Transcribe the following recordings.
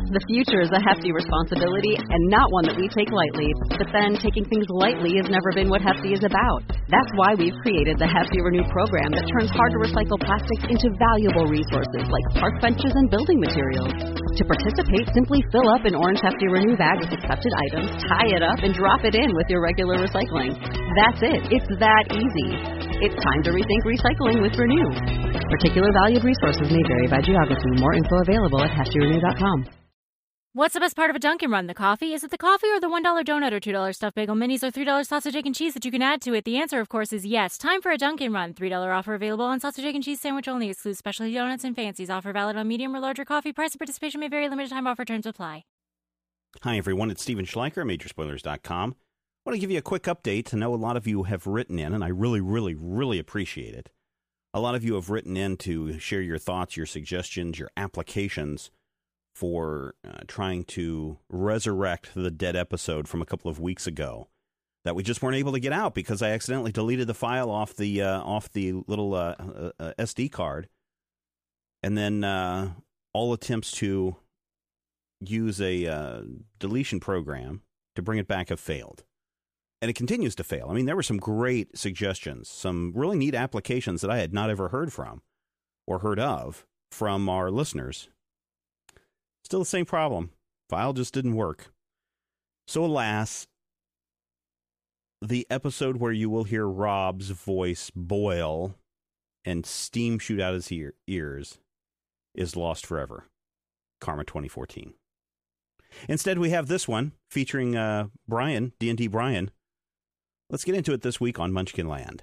The future is a hefty responsibility and not one that we take lightly. But then, taking things lightly has never been what Hefty is about. That's why we've created the Hefty Renew program that turns hard-to-recycle plastics into valuable resources like park benches and building materials. To participate, simply fill up an orange Hefty Renew bag with accepted items, tie it up, and drop it in with your regular recycling. That's it. It's that easy. It's time to rethink recycling with Renew. Particular valued resources may vary by geography. More info available at heftyrenew.com. What's the best part of a Dunkin' Run? The coffee? Is it the coffee or the $1 donut or $2 stuffed bagel minis or $3 sausage, egg, and cheese that you can add to it? The answer, of course, is yes. Time for a Dunkin' Run. $3 offer available on sausage, egg, and cheese sandwich only. Excludes specialty donuts and fancies. Offer valid on medium or larger coffee. Price and participation may vary. Limited time offer. Terms apply. Hi, everyone. It's Steven Schleicher, Majorspoilers.com. I want to give you a quick update. I know a lot of you have written in, and I really, really, really appreciate it. A lot of you have written in to share your thoughts, your suggestions, your applications for trying to resurrect the dead episode from a couple of weeks ago that we just weren't able to get out because I accidentally deleted the file off the little SD card, and then all attempts to use a deletion program to bring it back have failed. And it continues to fail. I mean, there were some great suggestions, some really neat applications that I had not ever heard from or heard of from our listeners. Still the same problem. File just didn't work. So alas, the episode where you will hear Rob's voice boil and steam shoot out his ears is lost forever. Karma 2014. Instead, we have this one featuring Brian, D&D Brian. Let's get into it this week on Munchkin Land.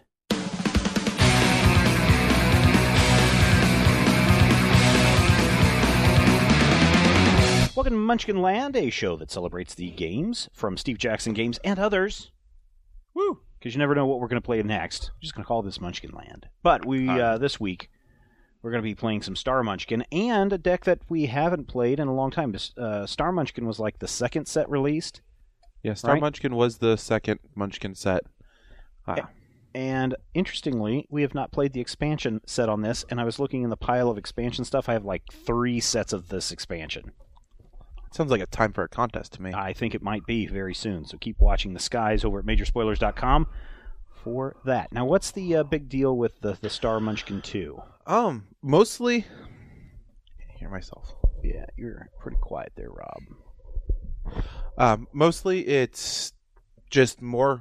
Welcome to Munchkin Land, a show that celebrates the games from Steve Jackson Games and others. Woo! Because you never know what we're going to play next. We're just going to call this Munchkin Land. But this week, we're going to be playing some Star Munchkin and a deck that we haven't played in a long time. Star Munchkin was like the second set released. Yeah, Star Munchkin was the second Munchkin set. And interestingly, we have not played the expansion set on this, and I was looking in the pile of expansion stuff. I have like 3 sets of this expansion. It sounds like a time for a contest to me. I think it might be very soon, so keep watching the skies over at Majorspoilers.com for that. Now, what's the big deal with the Star Munchkin 2? Mostly... I hear myself. Yeah, you're pretty quiet there, Rob. Mostly it's just more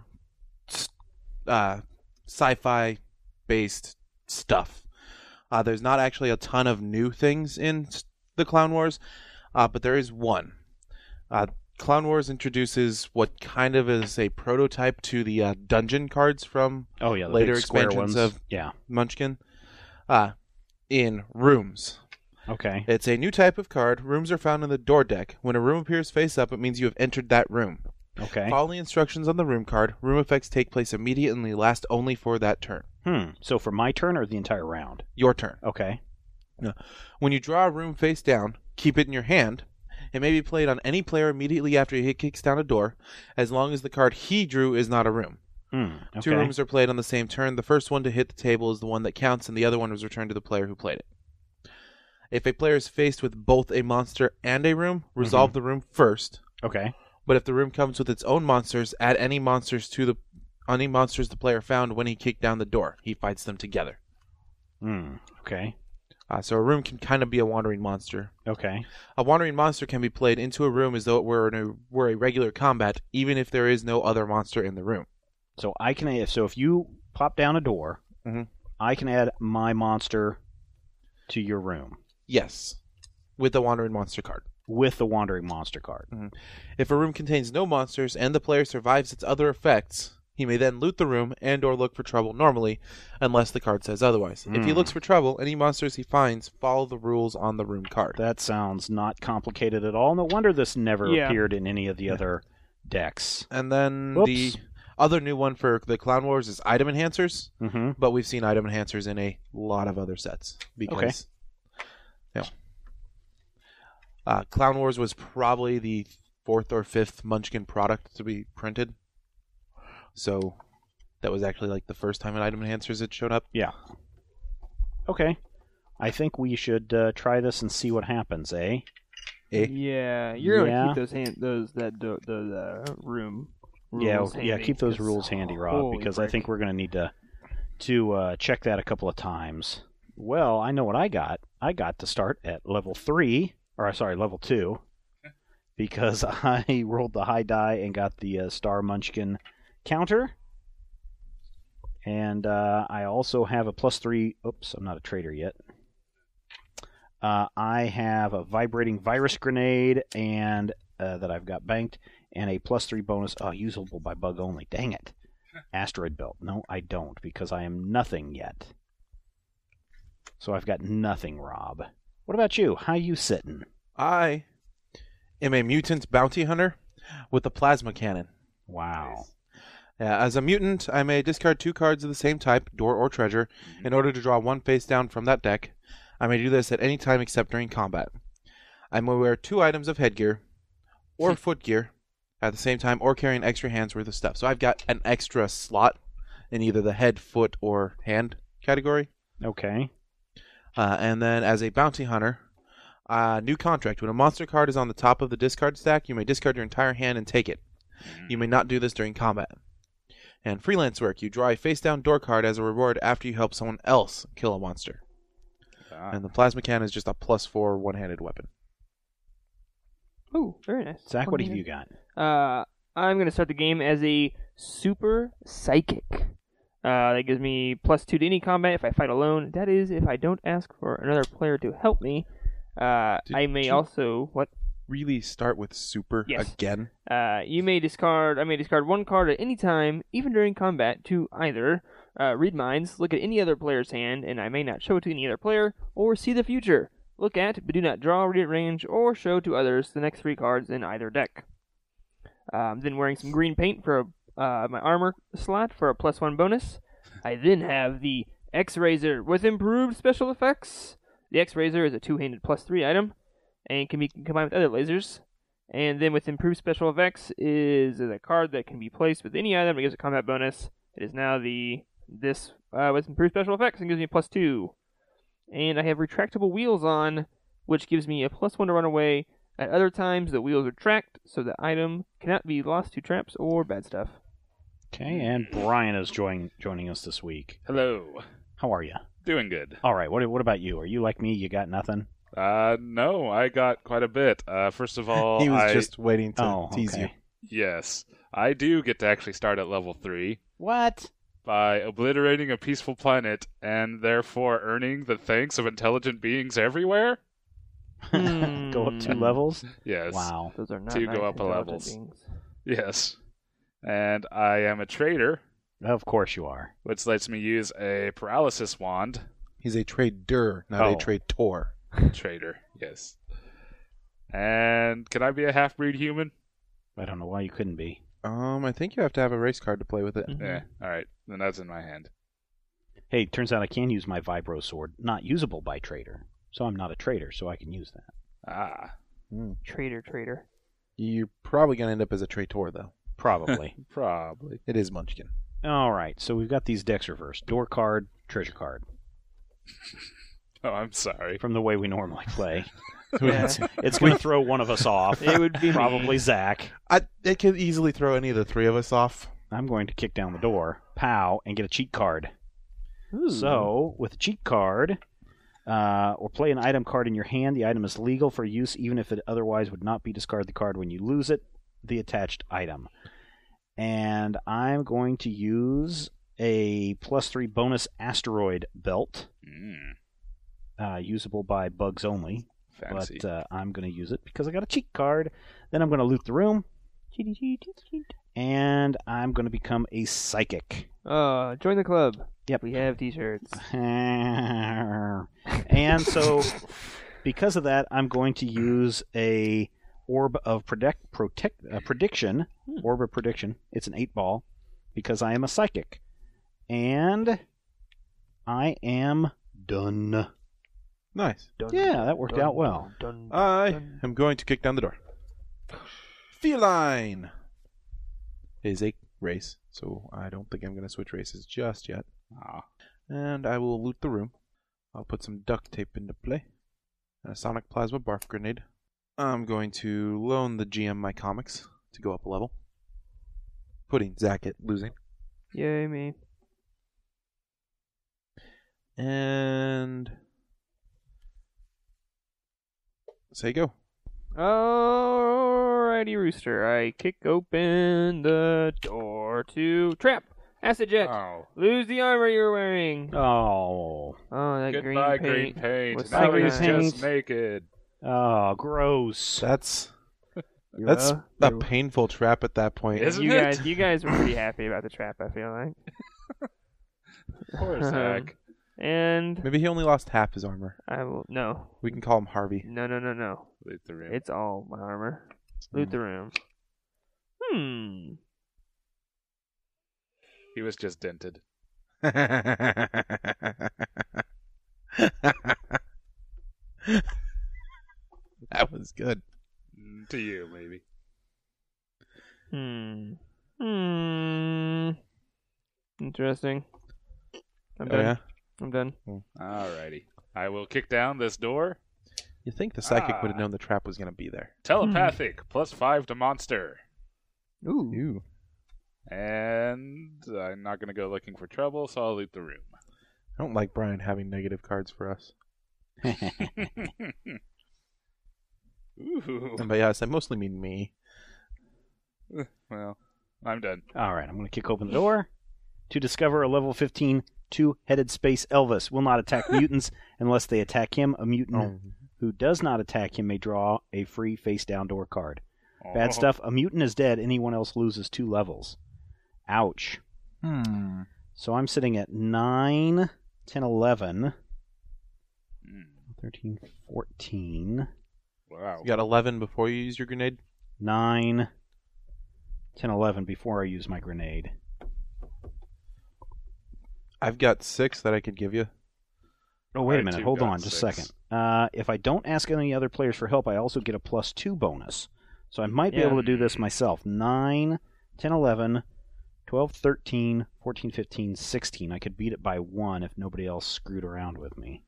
sci-fi based stuff. There's not actually a ton of new things in the Clown Wars, but there is one. Clown Wars introduces what kind of is a prototype to the dungeon cards from later expansions of Munchkin in rooms. Okay. It's a new type of card. Rooms are found in the door deck. When a room appears face up, it means you have entered that room. Okay. Follow the instructions on the room card. Room effects take place immediately and last only for that turn. So for my turn or the entire round? Your turn. Okay. Now, when you draw a room face down, keep it in your hand. It may be played on any player immediately after he kicks down a door, as long as the card he drew is not a room. Okay. 2 rooms are played on the same turn. The first one to hit the table is the one that counts, and the other one is returned to the player who played it. If a player is faced with both a monster and a room, resolve the room first. Okay. But if the room comes with its own monsters, add any monsters the player found when he kicked down the door. He fights them together. Okay. So a room can kind of be a wandering monster. Okay. A wandering monster can be played into a room as though it were a regular combat, even if there is no other monster in the room. So if you pop down a door, I can add my monster to your room. Yes, with the Wandering Monster card. With the Wandering Monster card. If a room contains no monsters and the player survives its other effects, he may then loot the room and or look for trouble normally, unless the card says otherwise. If he looks for trouble, any monsters he finds follow the rules on the room card. That sounds not complicated at all. No wonder this never appeared in any of the other decks. And then the other new one for the Clown Wars is item enhancers, but we've seen item enhancers in a lot of other sets. Because, Clown Wars was probably the 4th or 5th Munchkin product to be printed. So that was actually like the first time in item enhancers it showed up. Yeah. Okay. I think we should try this and see what happens, eh? Yeah, you're gonna Yeah. keep those room. Yeah, rules handy, keep those 'cause rules handy, Rob, holy because I frick. think we're going to need to check that a couple of times. Well, I know what I got. I got to start at level 2, because I rolled the high die and got the Star Munchkin counter. And I also have a +3. Oops, I'm not a trader yet. I have a vibrating virus grenade and that I've got banked, and a +3 bonus. Usable by bug only. Dang it. Asteroid belt. No, I don't, because I am nothing yet. So I've got nothing, Rob. What about you? How you sitting? I am a mutant bounty hunter with a plasma cannon. Wow. As a mutant, I may discard 2 cards of the same type, door or treasure, in order to draw 1 face down from that deck. I may do this at any time except during combat. I may wear 2 items of headgear or footgear at the same time, or carry an extra hand's worth of stuff. So I've got an extra slot in either the head, foot, or hand category. Okay. And then as a bounty hunter, new contract. When a monster card is on the top of the discard stack, you may discard your entire hand and take it. You may not do this during combat. And freelance work. You draw a face-down door card as a reward after you help someone else kill a monster. And the plasma cannon is just a +4 one-handed weapon. Ooh, very nice. Zach, what have you got? I'm going to start the game as a super psychic. That gives me +2 to any combat if I fight alone. That is, if I don't ask for another player to help me. I may also... What? Really start with super Yes. again? I may discard 1 card at any time, even during combat, to either read minds, look at any other player's hand, and I may not show it to any other player, or see the future. Look at, but do not draw, read at range, or show to others the next 3 cards in either deck. Then wearing some green paint for my armor slot for a +1 bonus. I then have the X-Razor with improved special effects. The X-Razor is a 2-handed +3 item, and can be combined with other lasers. And then with improved special effects is a card that can be placed with any item that gives a combat bonus. It is now this with improved special effects and gives me +2. And I have retractable wheels on, which gives me a +1 to run away. At other times, the wheels retract, so the item cannot be lost to traps or bad stuff. Okay, and Brian is joining us this week. Hello. How are you? Doing good. All right, what about you? Are you like me? You got nothing? No, I got quite a bit. First of all, He was just waiting to Oh, tease okay. you. Yes, I do get to actually start at level 3 What? by obliterating a peaceful planet and therefore earning the thanks of intelligent beings everywhere. Go up 2 levels? Yes. Wow. Those are not 2 nice go up a intelligent levels. beings. Yes. And I am a trader, Of course you are. which lets me use a paralysis wand. He's a trader, not Oh. a traitor. Trader, yes. And can I be a half-breed human? I don't know why you couldn't be. I think you have to have a race card to play with it. Mhm. Yeah, alright. Then that's in my hand. Hey, turns out I can use my Vibro Sword, not usable by trader. So I'm not a trader, so I can use that. Ah, Traitor. You're probably going to end up as a traitor, though. Probably. probably. It is Munchkin. All right, so we've got these decks reversed. Door card, treasure card. Oh, I'm sorry. From the way we normally play. Yeah. It's going to throw one of us off. It would be me. Probably Zach. It could easily throw any of the 3 of us off. I'm going to kick down the door, pow, and get a cheat card. Ooh. So, with a cheat card, or play an item card in your hand, the item is legal for use even if it otherwise would not be. Discard the card when you lose it, the attached item. And I'm going to use a +3 bonus asteroid belt, usable by bugs only. Fancy. But I'm going to use it because I got a cheat card. Then I'm going to loot the room, Cheat. and I'm going to become a psychic. Join the club. Yep. We have t-shirts. And so, because of that, I'm going to use a Orb of Prediction. Orb of Prediction. It's an 8-ball, because I am a psychic. And I am done. Nice. Yeah, that worked out well. I am going to kick down the door. Feline is a race, so I don't think I'm going to switch races just yet. And I will loot the room. I'll put some duct tape into play. And a sonic plasma barf grenade. I'm going to loan the GM my comics to go up a level. Putting Zach at losing. Yay, me. And say go. Alrighty, Rooster. I kick open the door to trap. Acid jet. Oh. Lose the armor you're wearing. Oh. Oh, that Goodbye, green paint. green paint. What's Now that he's green just paint? naked. Oh, gross. That's Yeah. a painful trap at that point. Isn't You it? guys were pretty happy about the trap, I feel like. Poor Zach. And Maybe he only lost half his armor. I will no. We can call him Harvey. No. Loot the room. It's all my armor. Loot the room. He was just dented. That was good. To you, maybe. Interesting. I'm Oh, done. yeah? I'm done. Alrighty. I will kick down this door. You think the psychic would have known the trap was going to be there. Telepathic, +5 to monster. Ooh. And I'm not going to go looking for trouble, so I'll loot the room. I don't like Brian having negative cards for us. Ooh. And by us, I mostly mean me. Well, I'm done. All right, I'm going to kick open the door to discover a level 15 two-headed space Elvis. Will not attack mutants unless they attack him. A mutant who does not attack him may draw a free face-down door card. Bad stuff. A mutant is dead. Anyone else loses 2 levels. Ouch. So I'm sitting at 9, 10, 11, 13, 14, Wow. You got 11 before you use your grenade? 9, 10, 11 before I use my grenade. I've got 6 that I could give you. Oh, wait I a minute. too Hold got on just a 6. second. If I don't ask any other players for help, I also get a +2 bonus. So I might be able to do this myself. 9, 10, 11, 12, 13, 14, 15, 16. I could beat it by 1 if nobody else screwed around with me.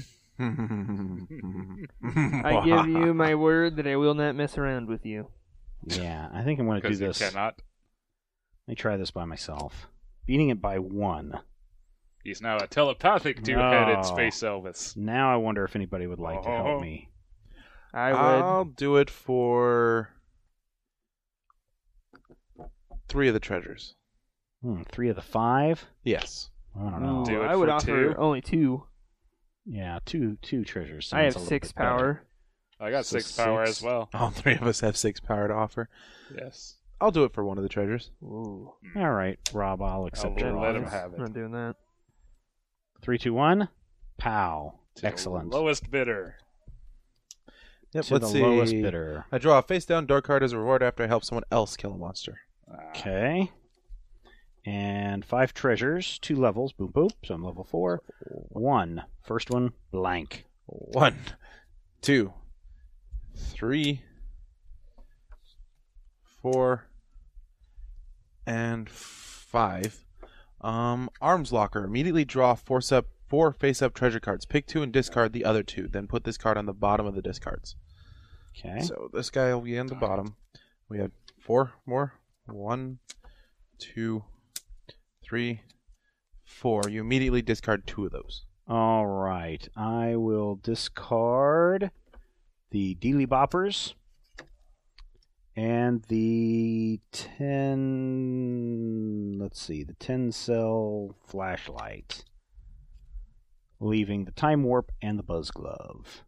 I give you my word that I will not mess around with you. Yeah, I think I'm going to do Because you this. cannot. Let me try this by myself. Beating it by 1. He's now a telepathic two-headed Oh. space Elvis. Now I wonder if anybody would like to Oh. help me. I would. I'll do it for 3 of the treasures. 3 of the 5? Yes. I don't know. Do it I would for offer 2. only 2. Yeah, two treasures. I have sounds a little 6 bit better. power. I got So 6 power 6. as well. All 3 of us have 6 power to offer. Yes. I'll do it for 1 of the treasures. Ooh. All right, Rob, I'll accept your let him offer. have I'm not it. doing that. 3, 2, 1. Pow. To the Excellent. Lowest bidder. Yep, To let's the see. lowest bidder. I draw a face-down door card as a reward after I help someone else kill a monster. Okay. And 5 treasures, 2 levels. Boom, boom. So I'm level 4. 1. First one, blank. 1, 2, 3, 4, and 5. Arms locker. Immediately draw 4 face-up treasure cards. Pick 2 and discard the other 2. Then put this card on the bottom of the discards. Okay. So this guy will be on the bottom. We have 4 more. 1, 2, 3, 4. You immediately discard 2 of those. All right. I will discard the Dealy Boppers and the 10. Let's see, the 10-cell flashlight, leaving the Time Warp and the Buzz Glove.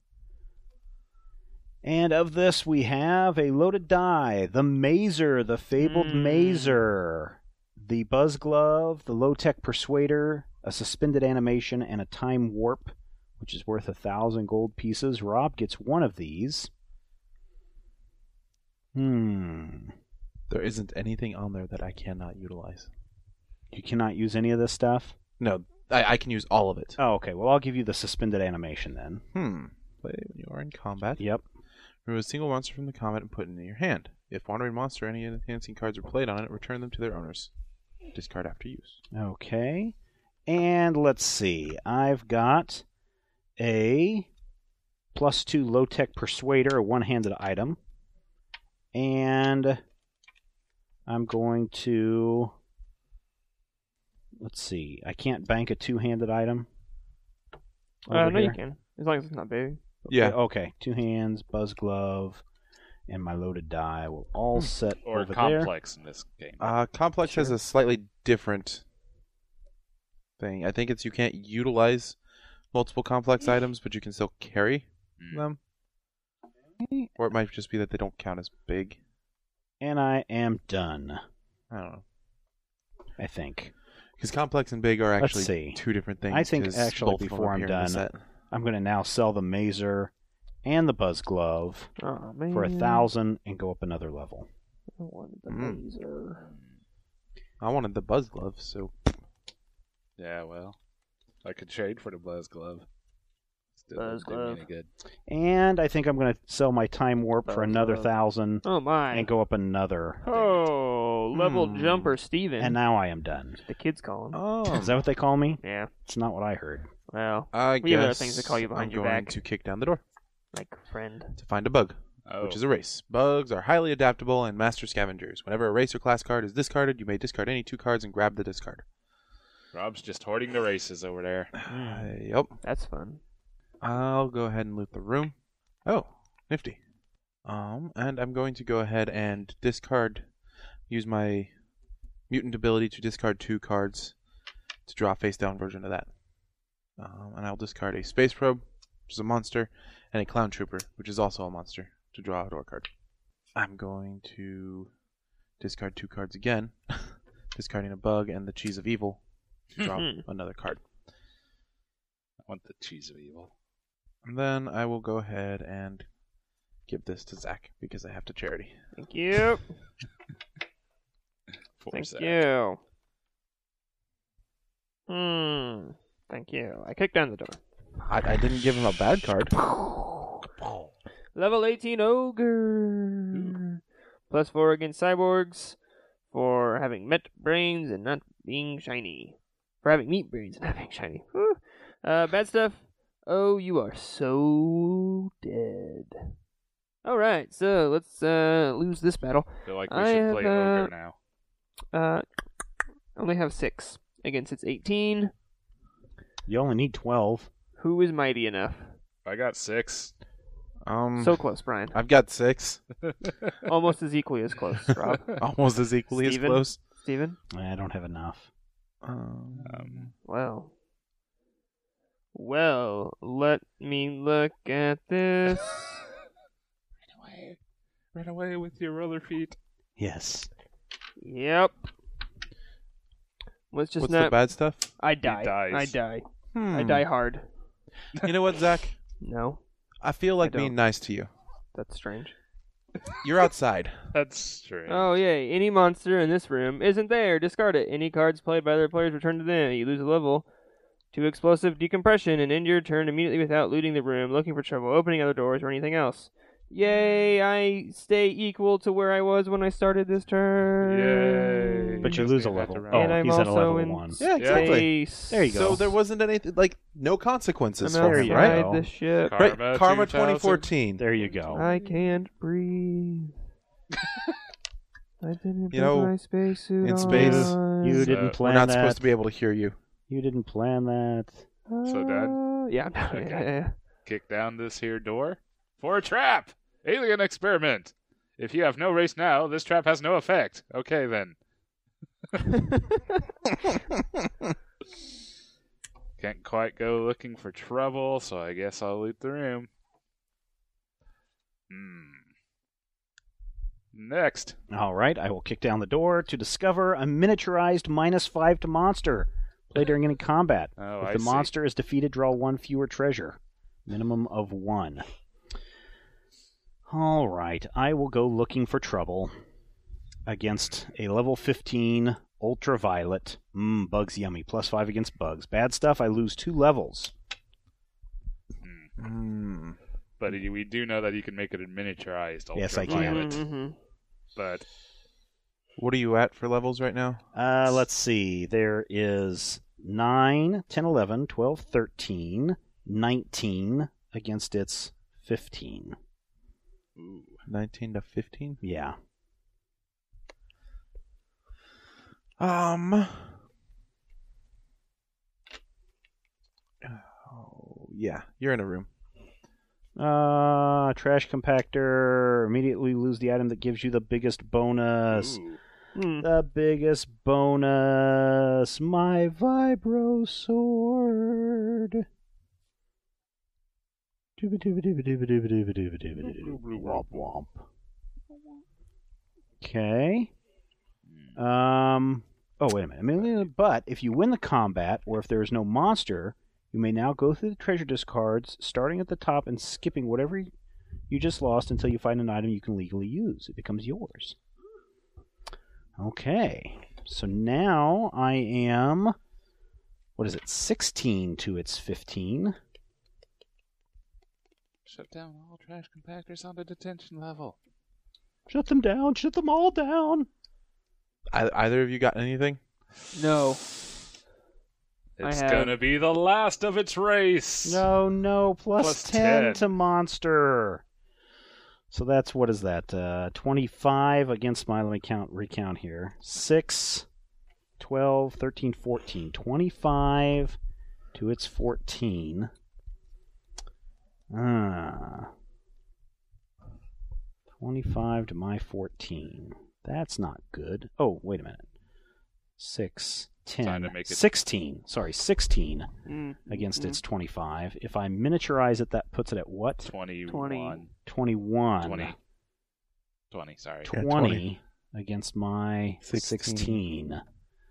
And of this, we have a loaded die, the Mazer, the fabled Mazer, the Buzz Glove, the Low-Tech Persuader, a suspended animation, and a Time Warp, which is worth 1,000 gold pieces. Rob gets 1 of these. There isn't anything on there that I cannot utilize. You cannot use any of this stuff? No, I can use all of it. Oh, okay. Well, I'll give you the suspended animation then. Play when you are in combat. Yep. Remove a single monster from the combat and put it in your hand. If wandering monster or any enhancing cards are played on it, return them to their owners. Discard after use. Okay. And let's see. I've got a +2 low-tech persuader, a one-handed item. And I'm going to... Let's see. I can't bank a two-handed item. No, you can. As long as it's not big. Yeah. Okay. 2 hands, buzz glove, and my loaded die will all set Or over complex in this game. Complex has a slightly different thing. I think it's you can't utilize multiple complex items, but you can still carry them. Or it might just be that they don't count as big. there. And I am done, I don't know. I think. Because complex and big are Let's actually see. two different things. I think 'cause actually both of them before I'm appear in the done, set. I'm going to now sell the mazer and the buzz glove Oh, man. for 1,000 and go up another level. I wanted the Mm. laser. I wanted the buzz glove, so Yeah, well, I could trade for the Buzz Glove. Still Buzz didn't do me Glove. any good. And I think I'm going to sell my time warp for Buzz another glove. 1,000 Oh, my. and go up another. Oh, level jumper Steven. And now I am done. The kids call him. Is that what they call me? Yeah. It's not what I heard. Well, I We have guess other things to call you behind I'm your going back. to kick down the door like friend. to find a bug, Oh, which is a race. Bugs are highly adaptable and master scavengers. Whenever a race or class card is discarded, you may discard any 2 cards and grab the discard. Rob's just hoarding the races over there. Yep. That's fun. I'll go ahead and loot the room. Oh, nifty. And I'm going to go ahead and use my mutant ability to discard 2 cards to draw a face-down version of that. And I'll discard a Space Probe, which is a monster, and a Clown Trooper, which is also a monster, to draw a door card. I'm going to discard 2 cards again, discarding a bug and the Cheese of Evil to draw another card. I want the cheese of evil. And then I will go ahead and give this to Zach because I have to charity. Thank you. Force Thank that. you. Thank you. I kicked down the door. I didn't give him a bad card. Level 18 Ogre. +4 against cyborgs for having met brains and not being shiny. For having meat brains and not being shiny. Whew. Bad stuff. Oh, you are so dead. Alright, so let's lose this battle. Feel like we I should have, play Ogre now. I only have 6 against its 18. You only need 12. Who is mighty enough? I got 6. So close, Brian. I've got 6. Almost as equally as close, Rob. Almost as equally Steven? as close. Steven? I don't have enough. Well, let me look at this. Run away with your roller feet. Yes. Yep. Let's just What's not. the bad stuff? I die. dies. I die. I die hard. You know what, Zach? No, I feel like I don't. being nice to you. that's strange. You're outside. That's strange. Oh yay! Any monster in this room isn't there. Discard it. Any cards played by other players return to them. You lose a level. 2 explosive decompression and end your turn immediately without looting the room, looking for trouble, opening other doors, or anything else. Yay! I stay equal to where I was when I started this turn. Yay. But you Because lose a we have level. to run. Oh, And I'm he's at a also level in 1. Yeah, exactly. space. There you go. So there wasn't anything, like, no consequences I'm for There him, you right? go. outside the ship. Karma Right, Karma 2000. 2014. There you go. I can't breathe. I didn't You put know, my spacesuit in space, on. You So, didn't We're plan not that. supposed to be able to hear you. You didn't plan that. So done? Yeah, I'm done. Okay. Yeah. Kick down this here door for a trap. Alien experiment. If you have no race now, this trap has no effect. Okay, then. Can't quite go looking for trouble, so I guess I'll loot the room. Next. All right, I will kick down the door to discover a miniaturized -5 to monster. Play during any combat. Oh, if I the see. monster is defeated, draw 1 fewer treasure. Minimum of 1. All right, I will go looking for trouble against a level 15 ultraviolet. Bugs yummy. +5 against bugs. Bad stuff, I lose 2 levels. But we do know that you can make it a miniaturized Yes, I can. ultraviolet. Mhm. But What are you at for levels right now? Let's see. There is 9, 10, 11, 12, 13, 19 against its 15. Ooh. 19 to 15. Yeah. Yeah, you're in a room. Trash compactor. Immediately lose the item that gives you the biggest bonus. Ooh. The biggest bonus. My Vibro Sword. Womp womp. Okay. Oh, wait a minute. But if you win the combat, or if there is no monster, you may now go through the treasure discards, starting at the top and skipping whatever you just lost until you find an item you can legally use. It becomes yours. Okay. So now I am, 16 to its 15. Shut down all trash compactors on the detention level. Shut them down. Shut them all down. Either of you got anything? No. It's I have- gonna be the last of its race. No. Plus Plus 10 10. to monster. So that's, what is that? 25 against my, let me recount here. 6, 12, 13, 14. 25 to its 14. 25 to my 14. That's not good. Oh, wait a minute. 6, 10, Time to make it- 16. Sorry, 16 against its 25. If I miniaturize it, that puts it at what? 21. 21. 20, sorry. 20, 20 against my 16.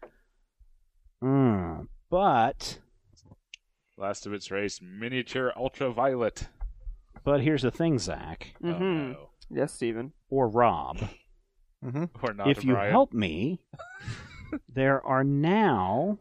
16. But Last of its race, miniature ultraviolet. here's the thing, Zach, Oh Mm-hmm. no. Yes, Steven. or Rob. Mm-hmm. Or not If you Brian. help me, there are now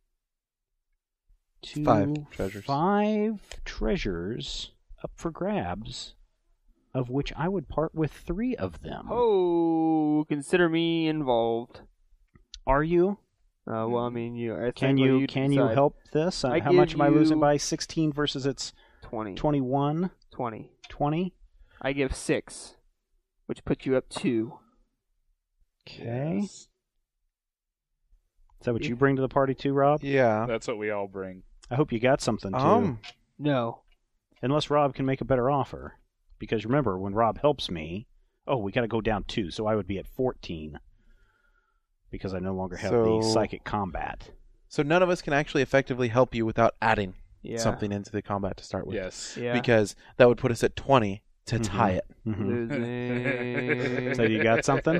5 treasures. 5 treasures up for grabs, of which I would part with 3 of them. Oh, consider me involved. Are you? Well, I mean, I Can think you decide. help this? I How much give am I losing you- by? 16 versus its 20. 21? 20. 20? I give 6, which puts you up 2. Okay. Yes. Is that what you bring to the party too, Rob? Yeah. That's what we all bring. I hope you got something too. No. Unless Rob can make a better offer. Because remember, when Rob helps me, we got to go down 2, so I would be at 14. Because I no longer have the So- psychic combat. So none of us can actually effectively help you without adding Yeah. something into the combat to start with. Yes. Yeah. Because that would put us at 20 to tie it. Mhm. Losing. So you got something?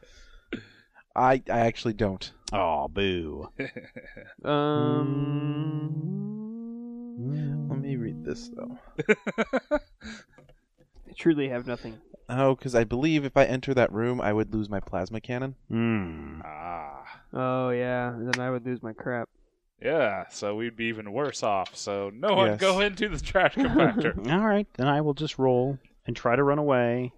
I actually don't. Oh, boo. Let me read this, though. I truly have nothing. Oh, because I believe if I enter that room, I would lose my plasma cannon. Ah. Oh, yeah. Then I would lose my crap. Yeah, so we'd be even worse off. So no one Yes. go into the trash compactor. All right, then I will just roll and try to run away.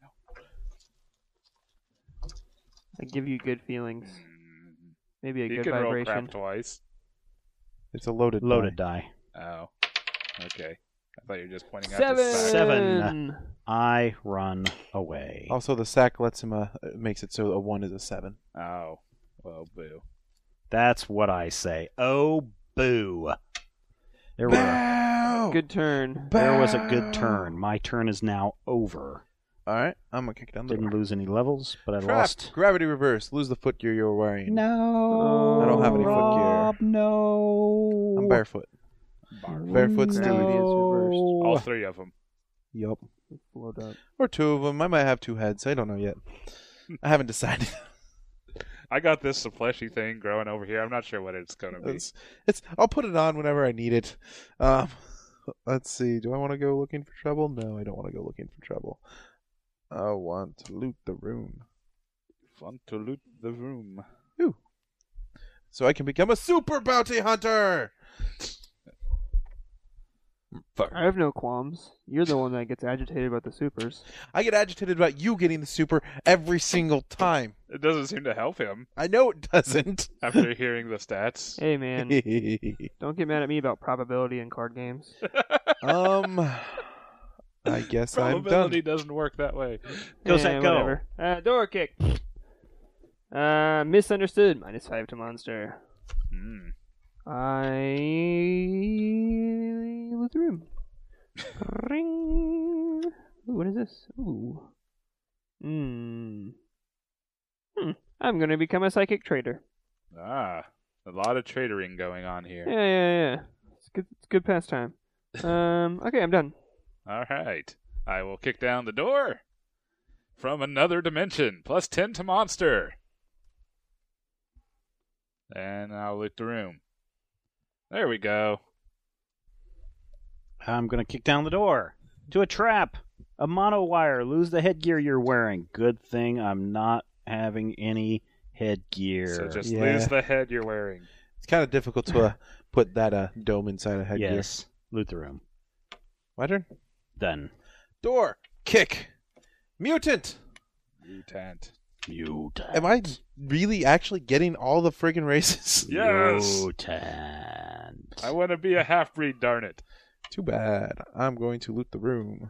I give you good feelings. Maybe a You good can roll vibration. crap twice. It's a loaded Loaded die. die. Oh. Okay. I thought you were just pointing out the fact. 7. I run away. Also, the sack lets him makes it so a 1 is a 7. Oh. Well, boo. That's what I say. Oh, boo. There Good turn. was a good turn. My turn is now over. All right, I'm gonna kick down the Didn't door. lose any levels, but I Trapped. lost. Gravity reverse. Lose the footgear you're wearing. No. I don't have any Rob, no. I'm barefoot. Barefoot Gravity Steve. is reversed. All 3 of them. Yup. Load up. Or 2 of them. I might have 2 heads. I don't know yet. I haven't decided. I got this fleshy thing growing over here. I'm not sure what it's going to be. It's. I'll put it on whenever I need it. Let's see. Do I want to go looking for trouble? No, I don't want to go looking for trouble. I want to loot the room. Fun to loot the room. Ooh. So I can become a super bounty hunter. I have no qualms. You're the one that gets agitated about the supers. I get agitated about you getting the super every single time. It doesn't seem to help him I know it doesn't. after hearing the stats. Hey, man. Don't get mad at me about probability in card games. I guess I'm Probability done. doesn't work that way. Go, Zach, go. Whatever. Door kick. Misunderstood. -5 to monster. I loot the room. Ring. Ooh, what is this? Ooh. I'm gonna become a psychic trader. Ah, a lot of tradering going on here. Yeah. It's good pastime. Okay, I'm done. All right. I will kick down the door from another dimension. +10 to monster. And I'll loot the room. There we go. I'm going to kick down the door to a trap. A mono wire. Lose the headgear you're wearing. Good thing I'm not having any headgear. So just Yeah. lose the head you're wearing. It's kind of difficult to put that dome inside a headgear. Yes. Loot the room. My turn. Done. Door. Kick. Mutant. Mutant. Mutant. Am I really actually getting all the friggin' races? Yes! Mutant. I want to be a half-breed, darn it. Too bad. I'm going to loot the room.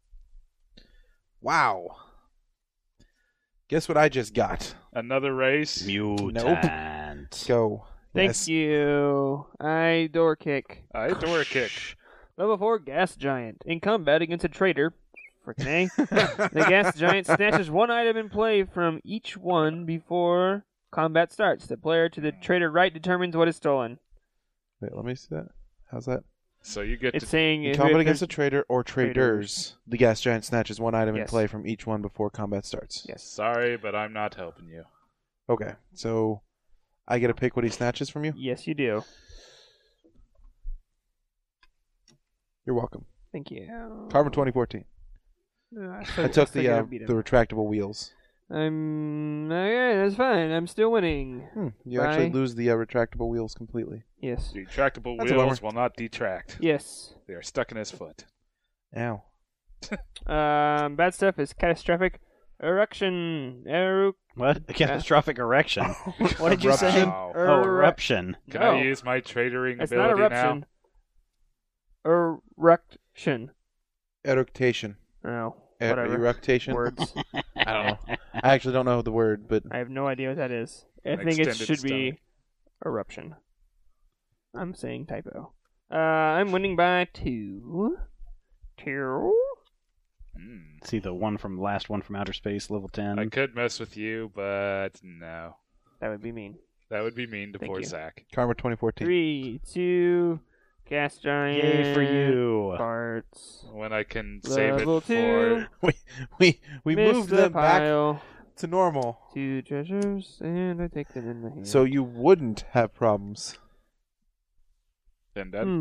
Wow. Guess what I just got? Another race? Mutant. Go. Thank Yes. you. I door kick. I door kick. Level 4 Gas Giant. In combat against a trader. Frickin' A. The Gas Giant snatches one item in play from each one before combat starts. The player to the trader right determines what is stolen. Wait, let me see that. How's that? So you get It's to... saying In if combat there's- against a trader or traders, the gas giant snatches one item in Yes. play from each one before combat starts. Yes. Sorry, but I'm not helping you. Okay, so I get to pick what he snatches from you? Yes, you do. You're welcome. Thank you. Carbon 2014. I took the retractable wheels. Okay, that's fine. I'm still winning. You actually Bye. lose the retractable wheels completely. Yes. Retractable That's a wheels bummer. will not detract. Yes. They are stuck in his foot. Ow. Bad stuff is catastrophic erection. What? A catastrophic erection. What did you say? Wow. Oh, eruption. Can No. I use my tradering It's not ability eruption. now? Erection. Eructation. Oh, whatever. Eructation? Words. I don't know. I actually don't know the word, but I have no idea what that is. I think it Extended should be eruption. I'm saying typo. I'm winning by 2. 2. See the last one from outer space, level 10. I could mess with you, but no. That would be mean. That would be mean to Thank poor you. Zach. Karma 2014. 3, 2, Gas Giant. Yay for you. Parts. When I can save Level it 2. for... We Miss moved the them back pile. to normal. 2 treasures, and I take them in my hand. So you wouldn't have problems. And then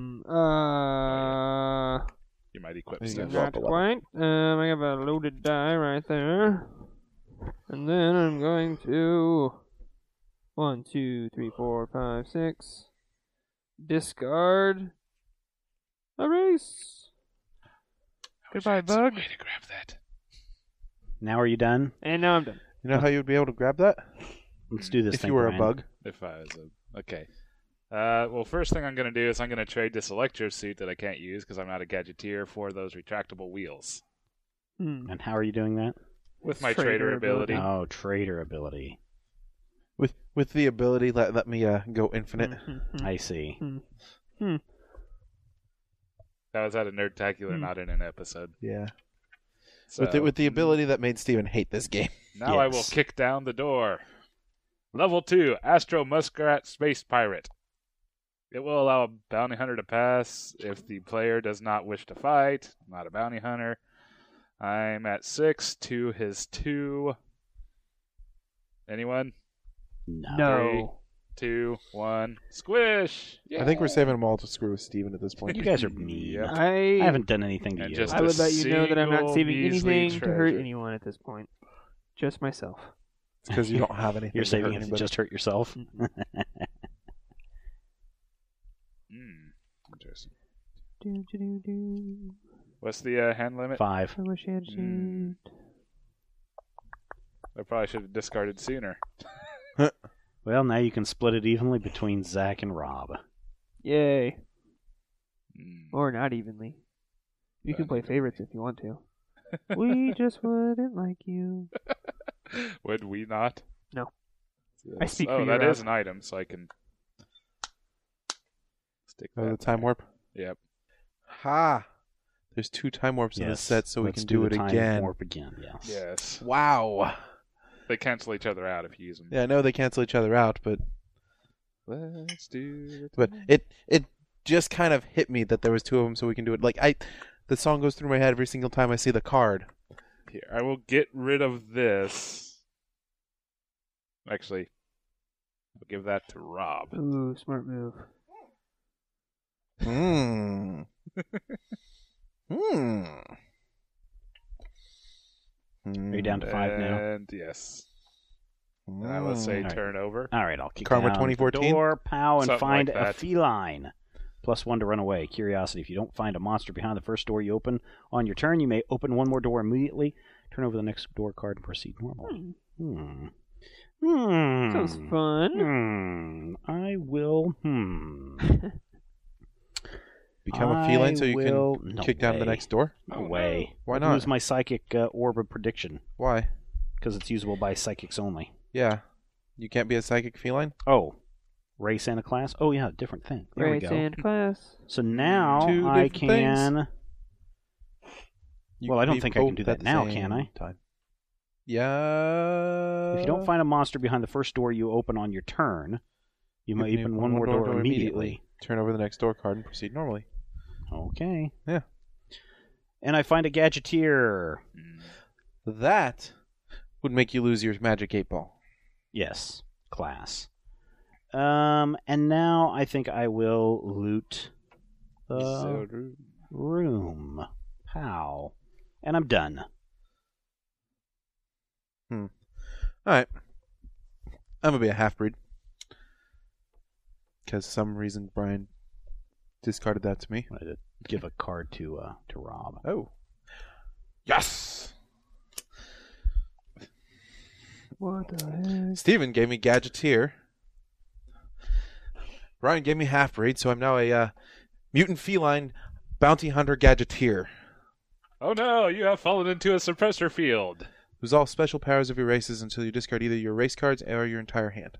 you might equip There you stuff. go. Not quite. I have a loaded die right there. And then I'm going to 1, 2, 3, 4, 5, 6. Discard a race. Goodbye, bug. Way to grab that. Now are you done? And now I'm done. You know how you'd be able to grab that? Let's do this If thing, you were Brian. a bug. If I was a... Okay. Well, first thing I'm going to do is I'm going to trade this electro suit that I can't use because I'm not a gadgeteer for those retractable wheels. And how are you doing that? With my Trader trader ability. Oh, trader ability. With the ability, let me go infinite. I see. That was at a Nerdtacular, not in an episode. Yeah. So, With the ability that made Steven hate this game. now I will Yes. kick down the door. Level 2, Astro Muskrat Space Pirate. It will allow a bounty hunter to pass if the player does not wish to fight. I'm not a bounty hunter. I'm at 6 to his 2. Anyone? No. 3, 2, 1. Squish! I think we're saving them all to screw with Steven at this point. You guys are mean. Yep. I I haven't done anything to And you. just I would let you know that I'm not single saving measly anything to hurt treasure. anyone at this point. Just myself. It's because you don't have anything. You're to saving hurt it to anybody. just hurt yourself. Interesting. Do. What's the hand limit? 5. I wish I had seen. I probably should have discarded sooner. Well, now you can split it evenly between Zach and Rob. Yay. Hmm. Or not evenly. You can play favorites if you want to. We just wouldn't like you. Would we not? No. Yes. I speak for Oh, you, that Rob. is an item, so I can stick Oh, that. the time warp. Yep. Ha! There's 2 time warps in this set, so we let's can do it the time again. warp again. Yes. Yes. Wow. They cancel each other out if you use them. Yeah, I know they cancel each other out, but Let's do it. but it just kind of hit me that there was 2 of them, so we can do it. Like the song goes through my head every single time I see the card. Here, I will get rid of this. Actually, I'll give that to Rob. Ooh, smart move. Hmm. Hmm. Are you down to 5 now? And yes. And I will say All right. turn over. All right, I'll kick Karma down 2014? the door, pow, and Something find like a that. feline. +1 to run away. Curiosity. If you don't find a monster behind the first door you open on your turn, you may open 1 more door immediately. Turn over the next door card and proceed normally. Sounds fun. I will. Become a feline so you will- can no kick down the way. next door? No way. Why I'll not? Use my psychic orb of prediction Why? because it's usable by psychics only. Yeah. You can't be a psychic feline? Oh, race and a class. Oh yeah, different thing. There we Race go. and class. So now 2 I different things. can. You Well, I don't be think I can both do at that the now, same can I? time. Yeah. If you don't find a monster behind the first door you open on your turn, you may can open 1 more door immediately. Turn over the next door card and proceed normally. Okay. Yeah. And I find a gadgeteer. That would make you lose your magic 8-ball. Yes, class. And now I think I will loot the room. Pow. And I'm done. Alright. I'm going to be a half-breed. Because some reason Brian discarded that to me. I did give a card to Rob. Oh. Yes! What the heck? Steven gave me Gadgeteer. Brian gave me half-breed, so I'm now a mutant feline bounty hunter Gadgeteer. Oh no, you have fallen into a suppressor field. Lose all special powers of your races until you discard either your race cards or your entire hand.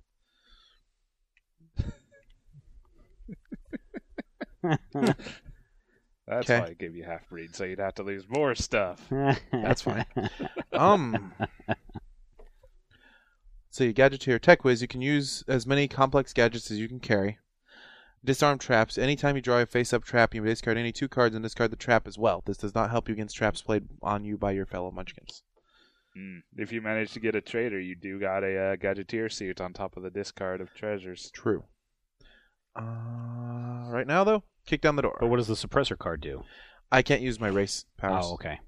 That's Okay. why I gave you half breed, so you'd have to lose more stuff. That's fine. So you Gadgeteer Tech Whiz, you can use as many complex gadgets as you can carry. Disarm traps. Anytime you draw a face-up trap, you may discard any 2 cards and discard the trap as well. This does not help you against traps played on you by your fellow Munchkins. If you manage to get a trader, you do got a Gadgeteer suit on top of the discard of treasures. True. Right now, though, kick down the door. But what does the suppressor card do? I can't use my race powers. Oh, okay.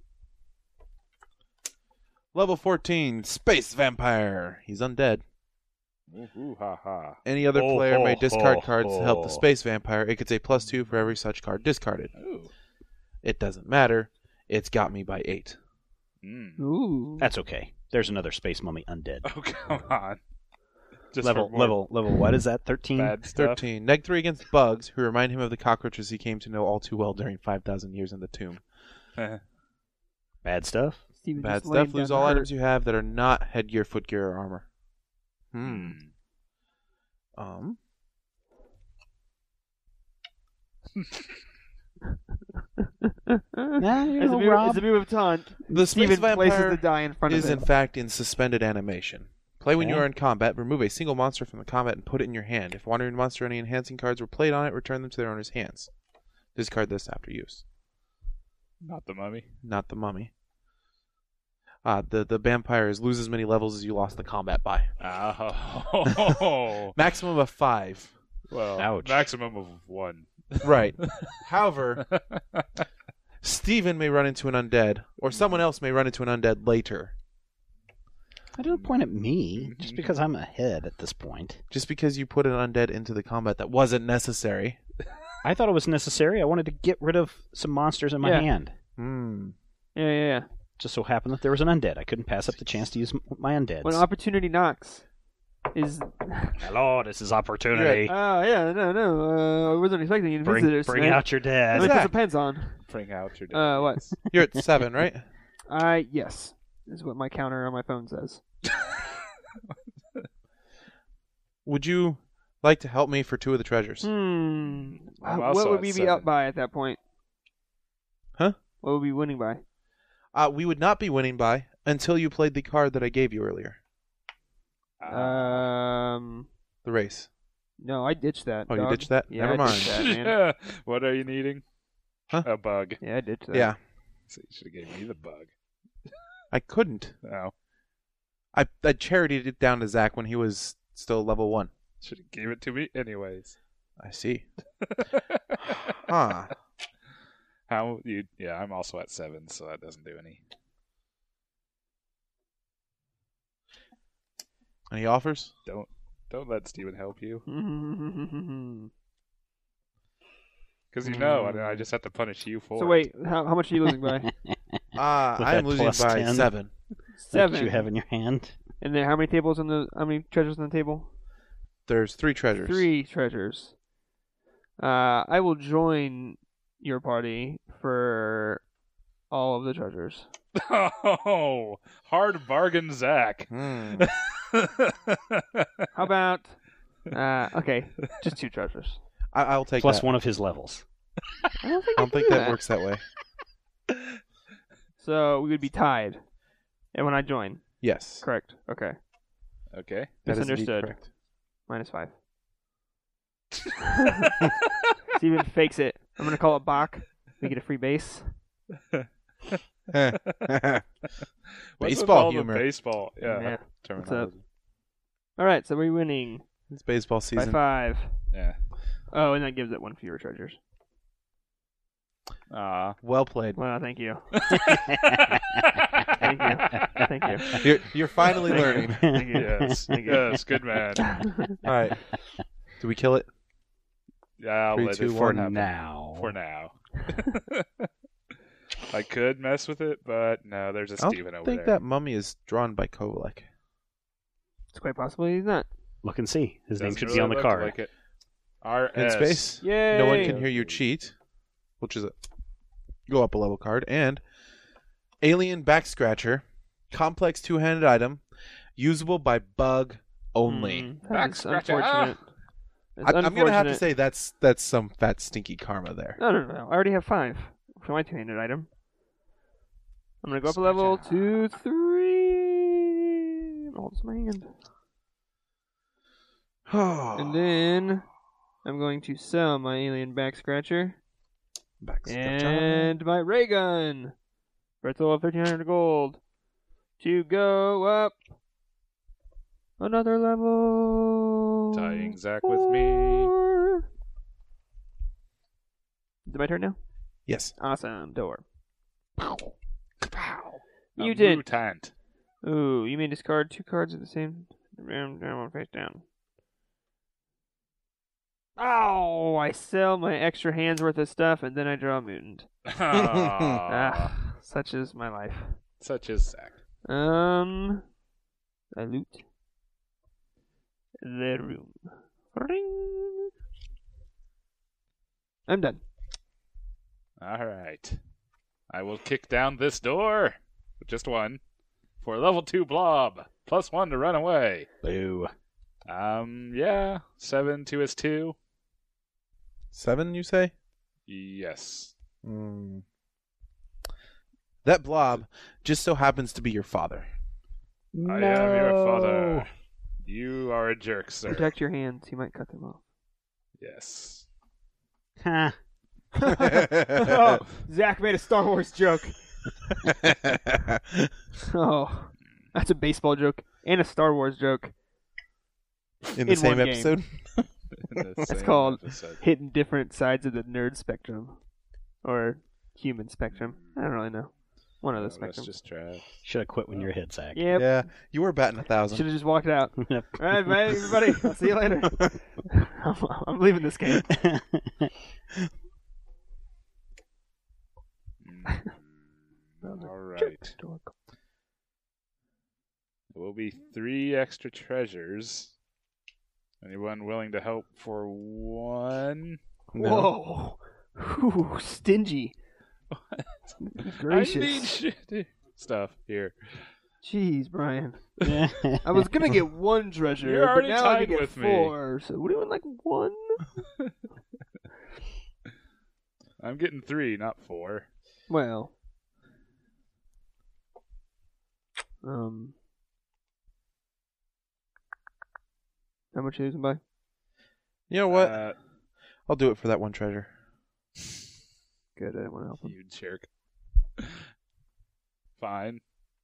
Level 14, Space Vampire. He's undead. Ooh, ha, ha. Any other Ho, player ho, may discard ho, cards to help the ho. Space Vampire. It gets a +2 for every such card discarded. Ooh. It doesn't matter. It's got me by 8. Ooh. That's okay. There's another space mummy undead. Oh, come on. Just level for more what is that? 13? bad stuff. 13. Neg 3 against bugs, who remind him of the cockroaches he came to know all too well during 5,000 years in the tomb. Bad stuff? Steven Bad just laid stuff. Lose down all hurt. items you have that are not headgear, footgear, or armor. Nah, you As know, a move, Rob. as a move of taunt, The Space Steven places Vampire the die in front is of in him. fact in suspended animation. Play when you Okay. are in combat. Remove a single monster from the combat and put it in your hand. If wandering monster or any enhancing cards were played on it, return them to their owner's hands. Discard this after use. Not the mummy. Not the mummy. The vampire lose as many levels as you lost the combat by. Oh. Maximum of 5. Well, Ouch. maximum of 1. Right. However, Steven may run into an undead, or someone else may run into an undead later. I don't point at me, just because I'm ahead at this point. Just because you put an undead into the combat that wasn't necessary. I thought it was necessary. I wanted to get rid of some monsters in my Yeah. hand. Yeah. Just so happened that there was an undead. I couldn't pass up the chance to use my undeads. When opportunity knocks. Is Hello, this is opportunity. yeah, no. I wasn't expecting you to visit us. Bring tonight. out your dad. Let me put Zach. some pants on. Bring out your What? You're at 7, right? Yes. Is what my counter on my phone says. Would you like to help me for 2 of the treasures? I'm What also would at we be 7. up by at that point? Huh? What would we be winning by? We would not be winning by until you played the card that I gave you earlier. The race. No, I ditched that. Oh, you dog. ditched that? Yeah, Never I mind. ditched that, man. Yeah. What are you needing? Huh? A bug. Yeah, I ditched that. Yeah, So you should have gave me the bug. I couldn't. No. I charitied it down to Zach when he was still level 1. Should have gave it to me anyways. I see. Huh. How you? Yeah, I'm also at 7, so that doesn't do any. Any offers? Don't let Steven help you, So because I just have to punish you for. wait, how much are you losing by? With I am that losing plus by 10. 7. That 7. you have in your hand. And then how many treasures on the table? There's 3 treasures. 3 treasures. I will join your party for all of the treasures. Oh, hard bargain, Zach. Hmm. How about okay, just 2 treasures. I'll take Plus that. one of his levels. I don't think I don't think that works that way. So we would be tied. And when I join. Yes. Correct. Okay. Okay. That is indeed Misunderstood. correct. -5. Steven fakes it. I'm gonna call it Bach. Make it a free base. What's with Baseball all the humor. baseball. Yeah. Yeah. Terminology. Alright, so we're winning It's baseball by season. 5. Yeah. Oh, and that gives it 1 fewer treasures. Well played. Well, thank you. Thank you. Thank you. You're finally learning. Thank you. Yes. Thank you. Yes. Good man. All right. Do we kill it? Yeah, I'll 3, let 2, it For 1. happen. now. For now. I could mess with it, but no, there's a I Steven don't over think there. that mummy is drawn by Kovalek. It's quite possible he's not. Look and see. His name Doesn't should really be on the look card. like it. RS. In space. Yay! No one can hear you cheat, which is a go up a level card. And Alien Back Scratcher, complex 2-handed item, usable by bug only. Back That's scratcher. unfortunate. It's I'm gonna have to unfortunate. say that's some fat stinky karma there. No. I already have 5 for my 2-handed item. I'm gonna go up a level to 3. Hold this in my hand. And then I'm going to sell my alien back scratcher Back scratcher. and my ray gun for a total of 1,300 gold to go up another level. Tying Zach with me. 4. Is it my turn now? Yes. Awesome. Door. A Mutant. mutant. Ooh, you may discard 2 cards at the same down, face down. Oh, I sell my extra hand's worth of stuff and then I draw a mutant. Ah, Such is my life. such as Zach. I loot the room. Ring. I'm done. All right. I will kick down this door. Just 1. For level 2 blob. Plus 1 to run away. Boo. Yeah. 7 to his 2. 7, you say? Yes. That blob just so happens to be your father. I am your father. You are a jerk, sir. Protect your hands. You might cut them off. Yes. Huh. Oh, Zach made a Star Wars joke. Oh, that's a baseball joke and a Star Wars joke. In the In same one game. episode? It's called Hitting Different Sides of the Nerd Spectrum. Or Human Spectrum. I don't really know. One of the That's spectrum. just trash. Should have quit when you were hit, Zach. Yep. Yeah. You were batting 1,000. Should have just walked out. Yep. All right, bye, everybody. I'll see you later. I'm leaving this game. All right. There will be 3 extra treasures Anyone willing to help for one? Whoa. Ooh, stingy. Gracious. I need shit stuff here. Jeez, Brian. I was gonna get one treasure, You're but already now I tied can get with me. 4. So what do you want, like 1? I'm getting 3, not 4. Well. How much are you losing by? You know what? I'll do it for that one treasure. Good, I didn't want to help him. You jerk. Fine.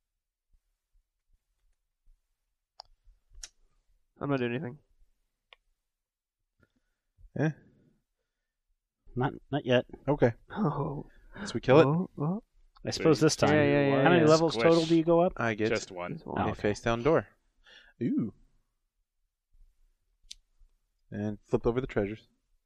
I'm not doing anything. Not yet. Okay. Oh. So we kill it. Oh. I suppose this time. Yeah. How many yeah. levels total do you go up? I get Just 1. Just one. a face down door. Ooh. And flip over the treasures.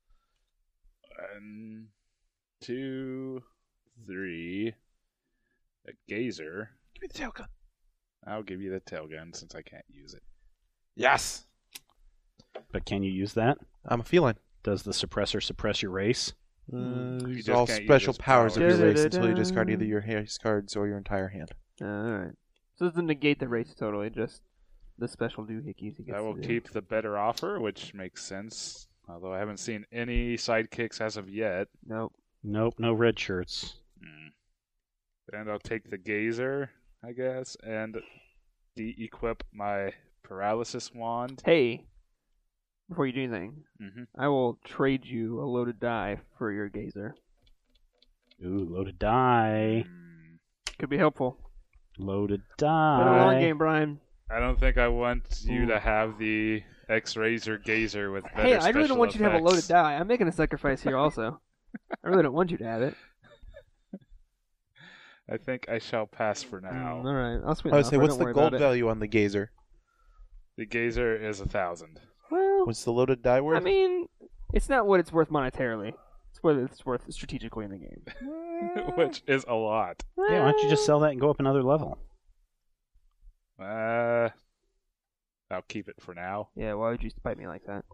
1, 2, 3. A gazer. Give me the tail gun. I'll give you the tail gun since I can't use it. Yes. But can you use that? I'm a feline. Does the suppressor suppress your race? Use just all can't use special his powers of powers. your race until you discard either your race cards or your entire hand. Alright. So it doesn't negate the race totally, just the special doohickeys he gets I will to do. keep the better offer, which makes sense. Although I haven't seen any sidekicks as of yet. Nope. Nope, no red shirts. And I'll take the gazer, I guess, and de-equip my paralysis wand. Hey, before you do anything, Mm-hmm. I will trade you a loaded die for your gazer. Ooh, loaded die. Could be helpful. Loaded Been a long die. game, Brian. I don't think I want you to have the X-Razor gazer with better Hey, I really don't want you to have a loaded effects. die. I'm making a sacrifice here also. I really don't want you to have it. I think I shall pass for now. Alright, I'll swing I it would off. say, what's Don't the worry gold about it. value on the gazer? The gazer is 1,000. Well, What's the loaded die worth? I mean, it's not what it's worth monetarily. It's what it's worth strategically in the game. Which is a lot. Yeah, why don't you just sell that and go up another level? I'll keep it for now. Yeah, why would you spite me like that?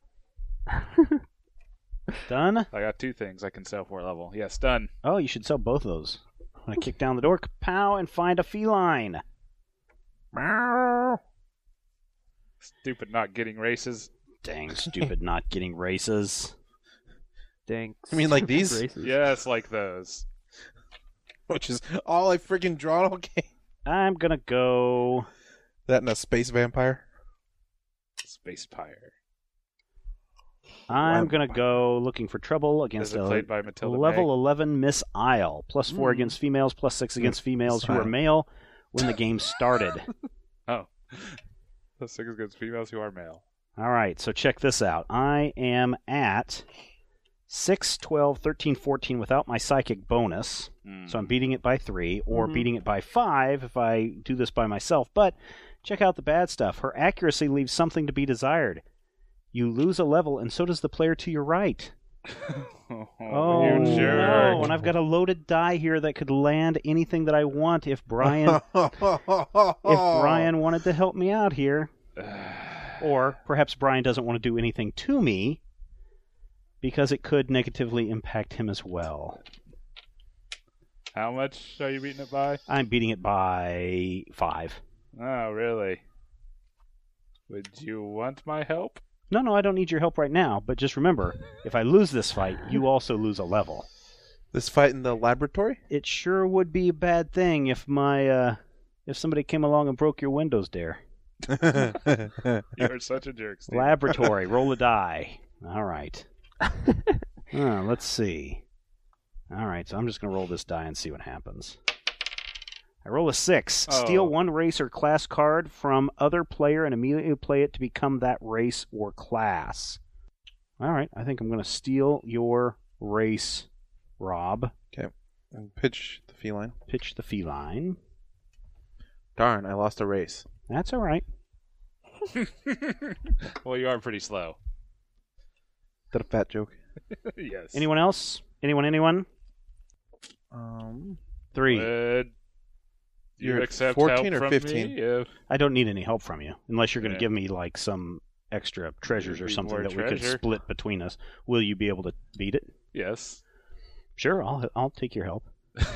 Done? I got 2 things I can sell for a level. Yes, done. Oh, you should sell both of those. I'm gonna kick down the door, pow, and find a feline. Stupid not getting races. Dang, stupid not getting races. Dang. You mean like these? Races. Yes, like those. Which is all I freaking drawn all game. I'm gonna go. That and a space vampire. Space Pyre. I'm gonna go looking for trouble against Is it a played by Matilda level May? 11 Miss Isle. +4 against females, +6 against females who are Isle. male when the game started. Oh. The 6 against females who are male. All right, so check this out. I am at 6, 12, 13, 14 without my psychic bonus. So I'm beating it by 3, or beating it by 5 if I do this by myself. But check out the bad stuff. Her accuracy leaves something to be desired. You lose a level, and so does the player to your right. Oh, you jerk. no! And I've got a loaded die here that could land anything that I want if Brian wanted to help me out here. Or perhaps Brian doesn't want to do anything to me because it could negatively impact him as well. How much are you beating it by? I'm beating it by 5. Oh, really? Would you want my help? No, I don't need your help right now, but just remember, if I lose this fight, you also lose a level. This fight in the laboratory? It sure would be a bad thing if if somebody came along and broke your windows there. You're such a jerk, Steve. Laboratory, roll a die. All right. Let's see. All right, so I'm just going to roll this die and see what happens. I roll a 6. Oh. Steal one race or class card from other player and immediately play it to become that race or class. All right, I think I'm going to steal your race, Rob. Okay. And pitch the feline. Pitch the feline. Darn, I lost a race. That's all right. Well, you are pretty slow. Is that a fat joke? Yes. Anyone else? Anyone? 3. Would you You're at accept 14 help or from 15? me if... I don't need any help from you, unless you're going to Yeah. give me like some extra treasures or Maybe something more that we could treasure. split between us. Will you be able to beat it? Yes. Sure, I'll take your help.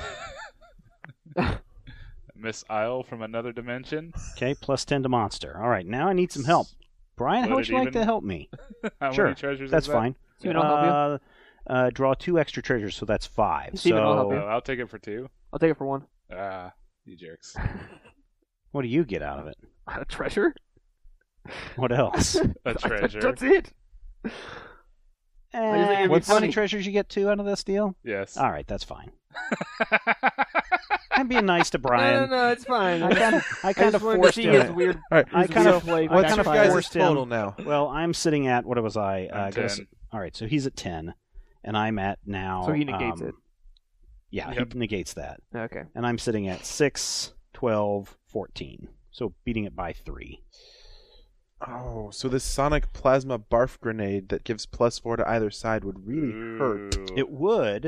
Miss Isle from another dimension. Okay, plus 10 to monster. All right, now I need some help. Brian, Split how would it you like even? to help me? How Sure, many treasures that's is that? fine. Steven, I'll help you. Draw 2 extra treasures, so that's 5. Steven, I'll help Oh, you. I'll take it for 2. I'll take it for 1. Ah, you jerks. What do you get out of it? A treasure? What else? A treasure. That's it. just think it'd be How many funny. treasures you get 2 out of this deal? Yes. All right, that's fine. I'm being nice to Brian. No, it's fine. I kind I of just wanted to forced see him. his weird. All right. I his kind weird of play What's your backfire. guys' forced him. total now? Well, I'm sitting at, what was I? I'm 10. All right, so he's at 10, and I'm at now. So he negates it. Yeah, Yep. he negates that. Okay. And I'm sitting at 6, 12, 14. So beating it by 3. Oh, so this sonic plasma barf grenade that gives +4 to either side would really hurt, Ooh. It would.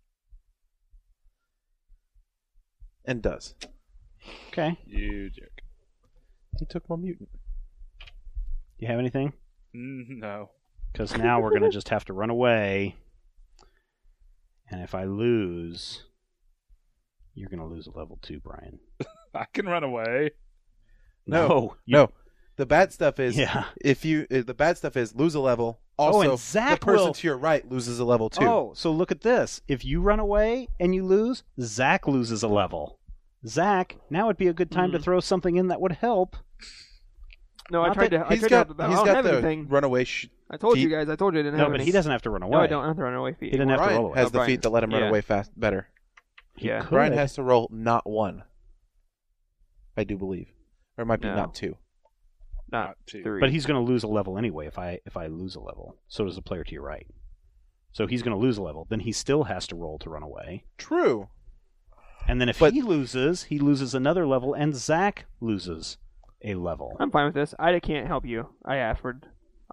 and does. Okay. You jerk. He took more mutant. Do you have anything? No. Because now we're going to just have to run away. And if I lose, you're going to lose a level 2, Brian. I can run away. No. No. The bad stuff is Yeah. the bad stuff is lose a level. Also, and Zach the person will- to your right loses a level too. Oh, so look at this. If you run away and you lose, Zach loses a level. Zach, now would be a good time to throw something in that would help. No, I Not tried that- to. I tried to help him out. I don't have the anything. runaway. I told you feet. guys. I told you I didn't No, have but anything. he doesn't have to run away. No, I don't have to run away feet. He didn't have to Brian roll away. has the Brian. feet that let him run Yeah. away fast better. Yeah. Could. Brian has to roll not 1. I do believe, or it might be No. not 2. Not 2. 3. But he's going to lose a level anyway if I lose a level. So does the player to your right. So he's going to lose a level. Then he still has to roll to run away. True. And then if But- he loses another level, and Zach loses a level. I'm fine with this. I can't help you. I offered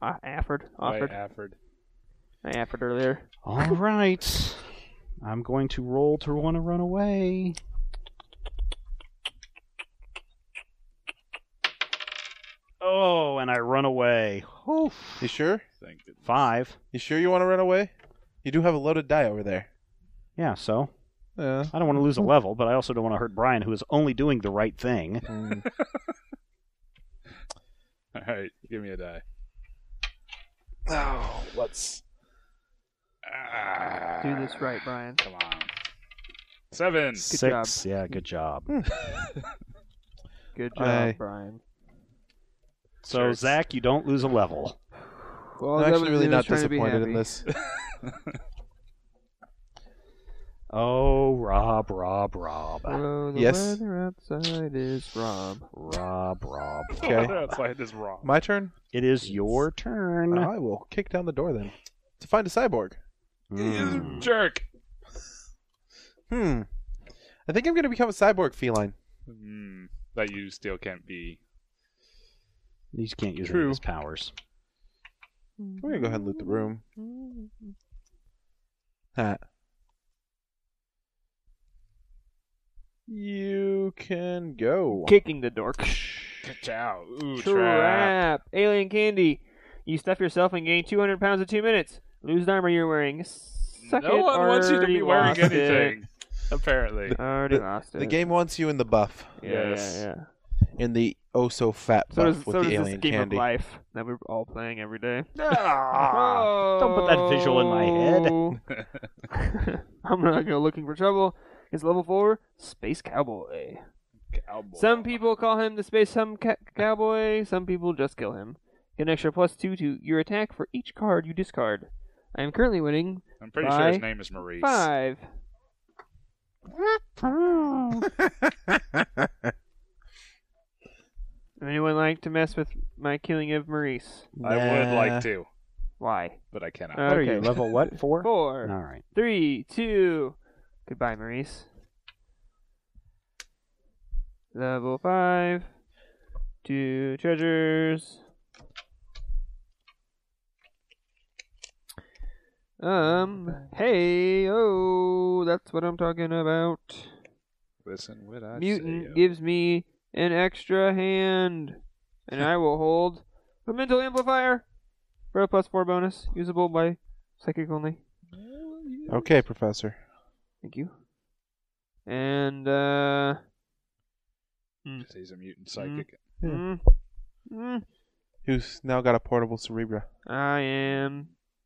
earlier. All right. I'm going to roll to want to run away. Oh, and I run away. Oof. You sure? Thank goodness. 5. You sure you want to run away? You do have a loaded die over there. Yeah, so Yeah. I don't want to lose a level, but I also don't want to hurt Brian, who is only doing the right thing. All right, give me a die. Oh, let's. Ah, Do this right, Brian. Come on. 7. 6. Yeah, good job. Good job, Aye. Brian. So, Sure. Zach, you don't lose a level. Well, I'm that actually was really just not trying to be disappointed in happy. this. Oh, Rob. Oh, the Yes. weather outside is Rob. Rob. Okay. That's why it is wrong. My turn? It is your turn. I will kick down the door then. To find a cyborg. Mm. You jerk. I think I'm going to become a cyborg feline. That you still can't be. You just can't use any True. of his powers. We're going to go ahead and loot the room. Hat. You can go. Kicking the door. Ciao. Ooh, trap. Trap. Alien candy. You stuff yourself and gain 200 pounds in 2 minutes. Lose the armor you're wearing. Suck No it. one wants you to Already be wearing lost it. anything. Apparently. Already lost it. The game wants you in the buff. Yes. Yeah. In the so fat So buff does, with so the does alien this game candy. of life that we're all playing every day. Don't put that visual in my head. I'm not go looking for trouble. It's level 4, Space Cowboy. Cowboy. Some people call him the Space Cowboy. Some people just kill him. Get an extra +2 to your attack for each card you discard. I am currently winning I'm pretty sure his name is Maurice. 5. Anyone like to mess with my killing of Maurice? I would like to, Why? but I cannot. What are you, Okay. level what? 4? 4, All right. 3, 2. Goodbye, Maurice. Level 5. 2 treasures. Hey, oh, that's what I'm talking about. Listen what I Mutant say. gives me an extra hand, and I will hold A mental amplifier for a +4 bonus, usable by psychic only. Okay, Professor. Thank you. And Just he's a mutant psychic. Who's now got a portable Cerebra. I am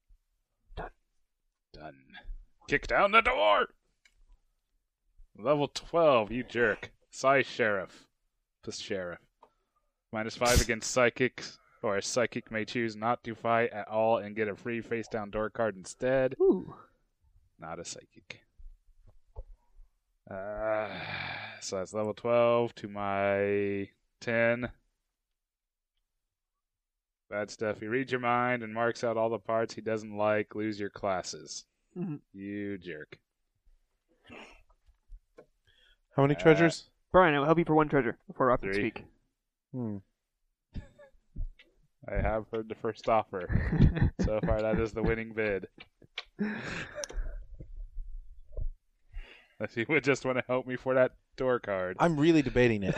Done. Kick down the door! Level 12, you jerk. Psy Sheriff. The Sheriff. -5 against Psychics, or a Psychic may choose not to fight at all and get a free face-down door card instead. Ooh. Not a Psychic. So that's level 12 to my 10. Bad stuff. He reads your mind and marks out all the parts he doesn't like. Lose your classes. Mhm. You jerk. How many treasures? Brian, I will help you for 1 treasure before Rob can 3. speak. I have heard the first offer. So far, that is the winning bid. If you would just want to help me for that door card. I'm really debating it.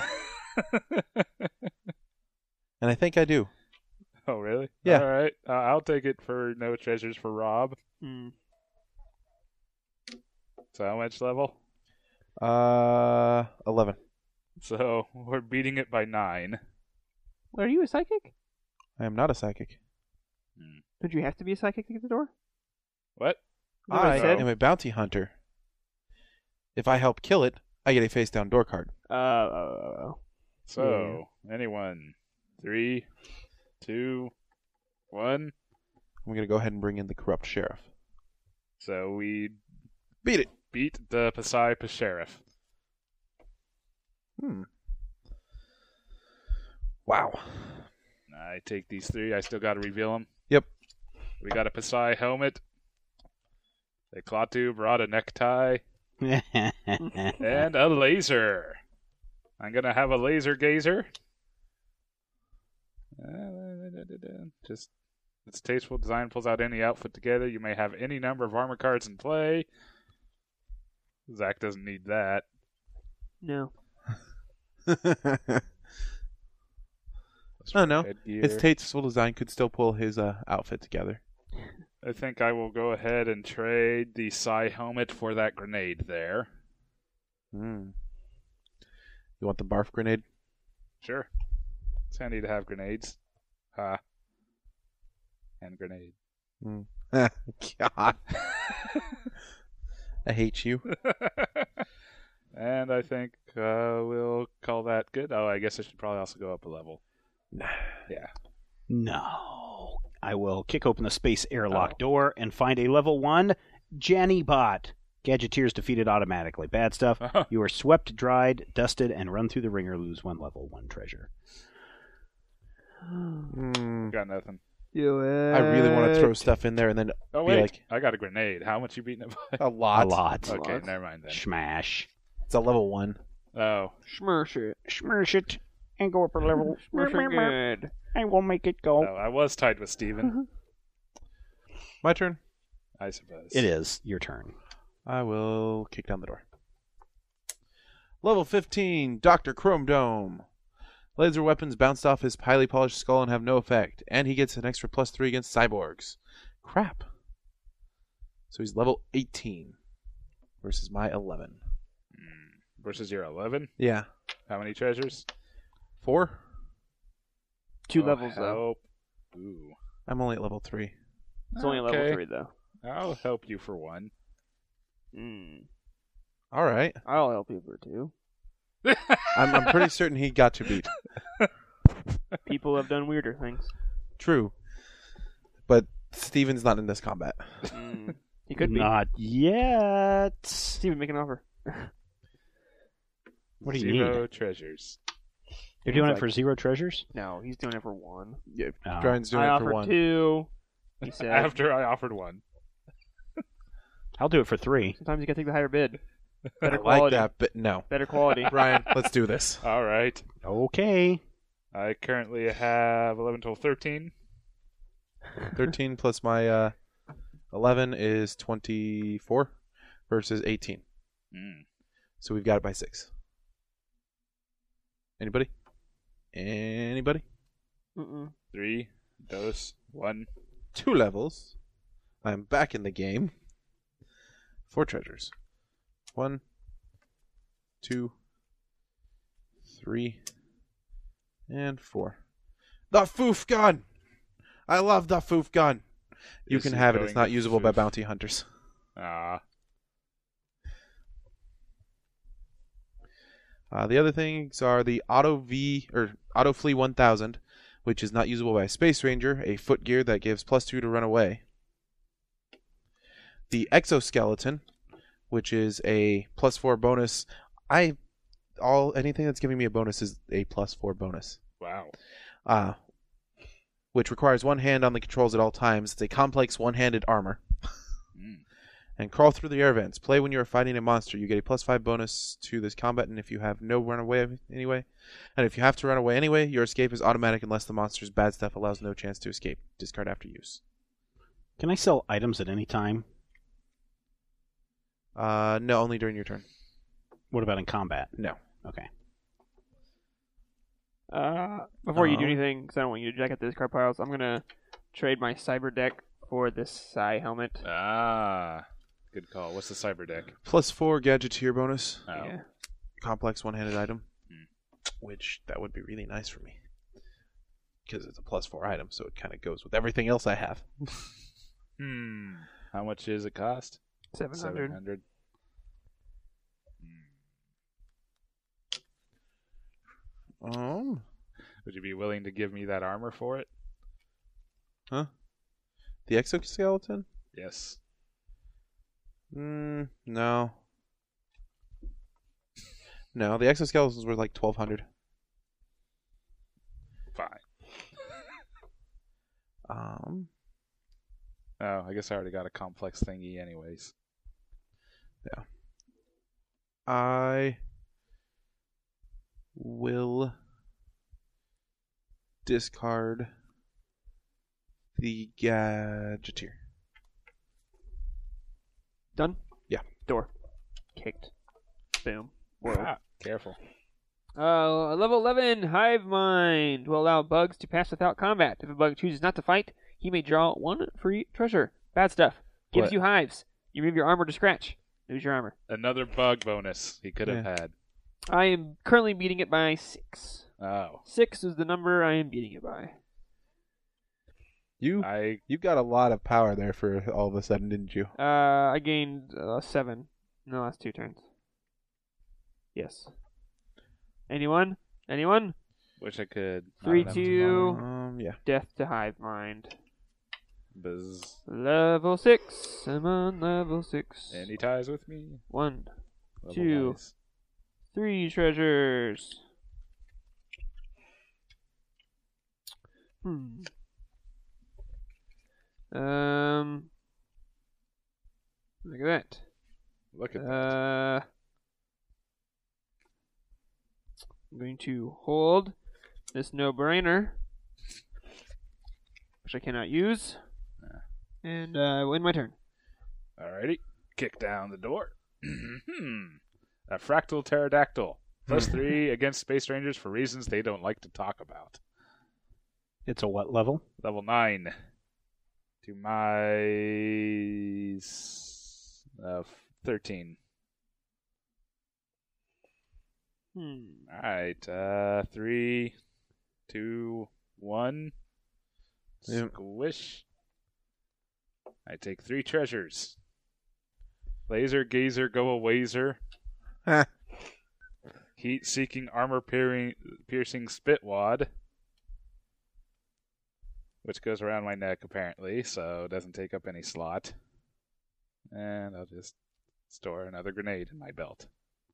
And I think I do. Oh, really? Yeah. All right. I'll take it for no treasures for Rob. So how much level? 11. So we're beating it by 9. Are you a psychic? I am not a psychic. Don't you have to be a psychic to get the door? What? Is that what I it said? am a bounty hunter. If I help kill it, I get a face-down door card. So, anyone? 3, 2, 1. I'm going to go ahead and bring in the corrupt sheriff. So we Beat it. beat the Psy Sheriff. Wow. I take these 3. I still got to reveal them. Yep. We got a Psy helmet. A Klaatu brought a necktie. And a laser. I'm going to have a laser gazer. Just, its tasteful design pulls out any outfit together. You may have any number of armor cards in play. Zach doesn't need that. No. Oh, no. Headgear. His tasteful design could still pull his outfit together. I think I will go ahead and trade the Psy helmet for that grenade there. You want the barf grenade? Sure. It's handy to have grenades. Ha. And grenade. God. I hate you. And I think we'll call that good. Oh, I guess I should probably also go up a level. Yeah. No. I will kick open the space airlock door and find a level 1 Janny bot. Gadgeteers defeated automatically. Bad stuff. You are swept, dried, dusted, and run through the ringer. Lose 1 level 1 treasure. Got nothing. I really want to throw stuff in there and then Oh, be wait. like, I got a grenade. How much you beating it by? a lot. A lot. Okay, never mind then. Smash. It's a level 1. Oh. Smash it. Smash it. And go up a level. Smash it good. I will make it go. Oh, I was tied with Steven. My turn. I suppose. It is your turn. I will kick down the door. Level 15, Dr. Chrome Dome. Laser weapons bounced off his highly polished skull and have no effect, and he gets an extra +3 against cyborgs. Crap. So he's level 18 versus my 11. Versus your 11? Yeah. How many treasures? 4? 2 Oh, levels, though. help. Ooh. I'm only at level 3. It's only a level Okay. 3, though. I'll help you for 1. All right. I'll help you for 2. I'm pretty certain he got you beat. People have done weirder things. True. But Steven's not in this combat. He could be. Not yet. Steven, make an offer. What do you 0 need? treasures. You're doing it Like- for 0 treasures? No, he's doing it for 1. Yeah, Oh. Brian's doing I it for offered 1. 2. He said. After I offered 1. I'll do it for 3. Sometimes you gotta take the higher bid. Better I like quality. that, but no. Better quality. Brian, let's do this. All right. Okay. I currently have 11, 12, 13. 13 plus my 11 is 24 versus 18. So we've got it by 6. Anybody? Anybody? 3. Dose 1. 2 levels. I'm back in the game. 4 treasures. 1, 2, 3, and 4. The Foof gun! I love the Foof gun! You Is can he have it. going It's not to usable by Foof? bounty hunters. Ah. The other things are the Auto Flee 1000, which is not usable by a Space Ranger, a foot gear that gives +2 to run away. The Exoskeleton, which is a +4 bonus. Anything that's giving me a bonus is a +4 bonus. Wow. Which requires one hand on the controls at all times. It's a complex one-handed armor. And Crawl Through the Air Vents. Play when you are fighting a monster. You get a +5 bonus to this combat, and if you have no run away anyway. And if you have to run away anyway, your escape is automatic unless the monster's bad stuff allows no chance to escape. Discard after use. Can I sell items at any time? No, only during your turn. What about in combat? No. Okay. Before you do anything, because I don't want you to jack at the discard piles, I'm going to trade my Cyber deck for this Psy helmet. Ah. Good call. What's the cyber deck? +4 Gadgeteer bonus. Oh. Yeah. Complex one-handed item. Which, that would be really nice for me. Because it's a +4 item, so it kind of goes with everything else I have. How much does it cost? 700. 700. Would you be willing to give me that armor for it? Huh? The Exoskeleton? Yes. No. No, the Exoskeletons were like 1,200. Fine. Oh, I guess I already got a complex thingy anyways. Yeah. I will discard the Gadgeteer. Done? Yeah. Door. Kicked. Boom. World. Ah, careful. Level 11, Hive Mind will allow bugs to pass without combat. If a bug chooses not to fight, he may draw 1 free treasure. Bad stuff. Gives What? you hives. You move your armor to scratch. Lose your armor. Another bug bonus he could have had. I am currently beating it by 6. Oh. 6 is the number I am beating it by. You've got a lot of power there for all of a sudden, didn't you? I gained 7 in the last 2 turns. Yes. Anyone? Wish I could. 3, Not enough 2. Yeah. Death to Hive Mind. Buzz. Level 6. I'm on level 6. Any ties with me? 1, Level 2, wise. 3 treasures. Look at that. Look at that. I'm going to hold this no-brainer, which I cannot use, and win my turn. Alrighty. Kick down the door. A fractal pterodactyl. +3 against Space Rangers for reasons they don't like to talk about. It's a what level? Level 9. To my 13. Alright. 3, 2, 1. Yep. Squish. I take 3 treasures. Laser Gazer Go Awazer. Heat-seeking armor-piercing Spitwad, which goes around my neck, apparently, so it doesn't take up any slot. And I'll just store another grenade in my belt.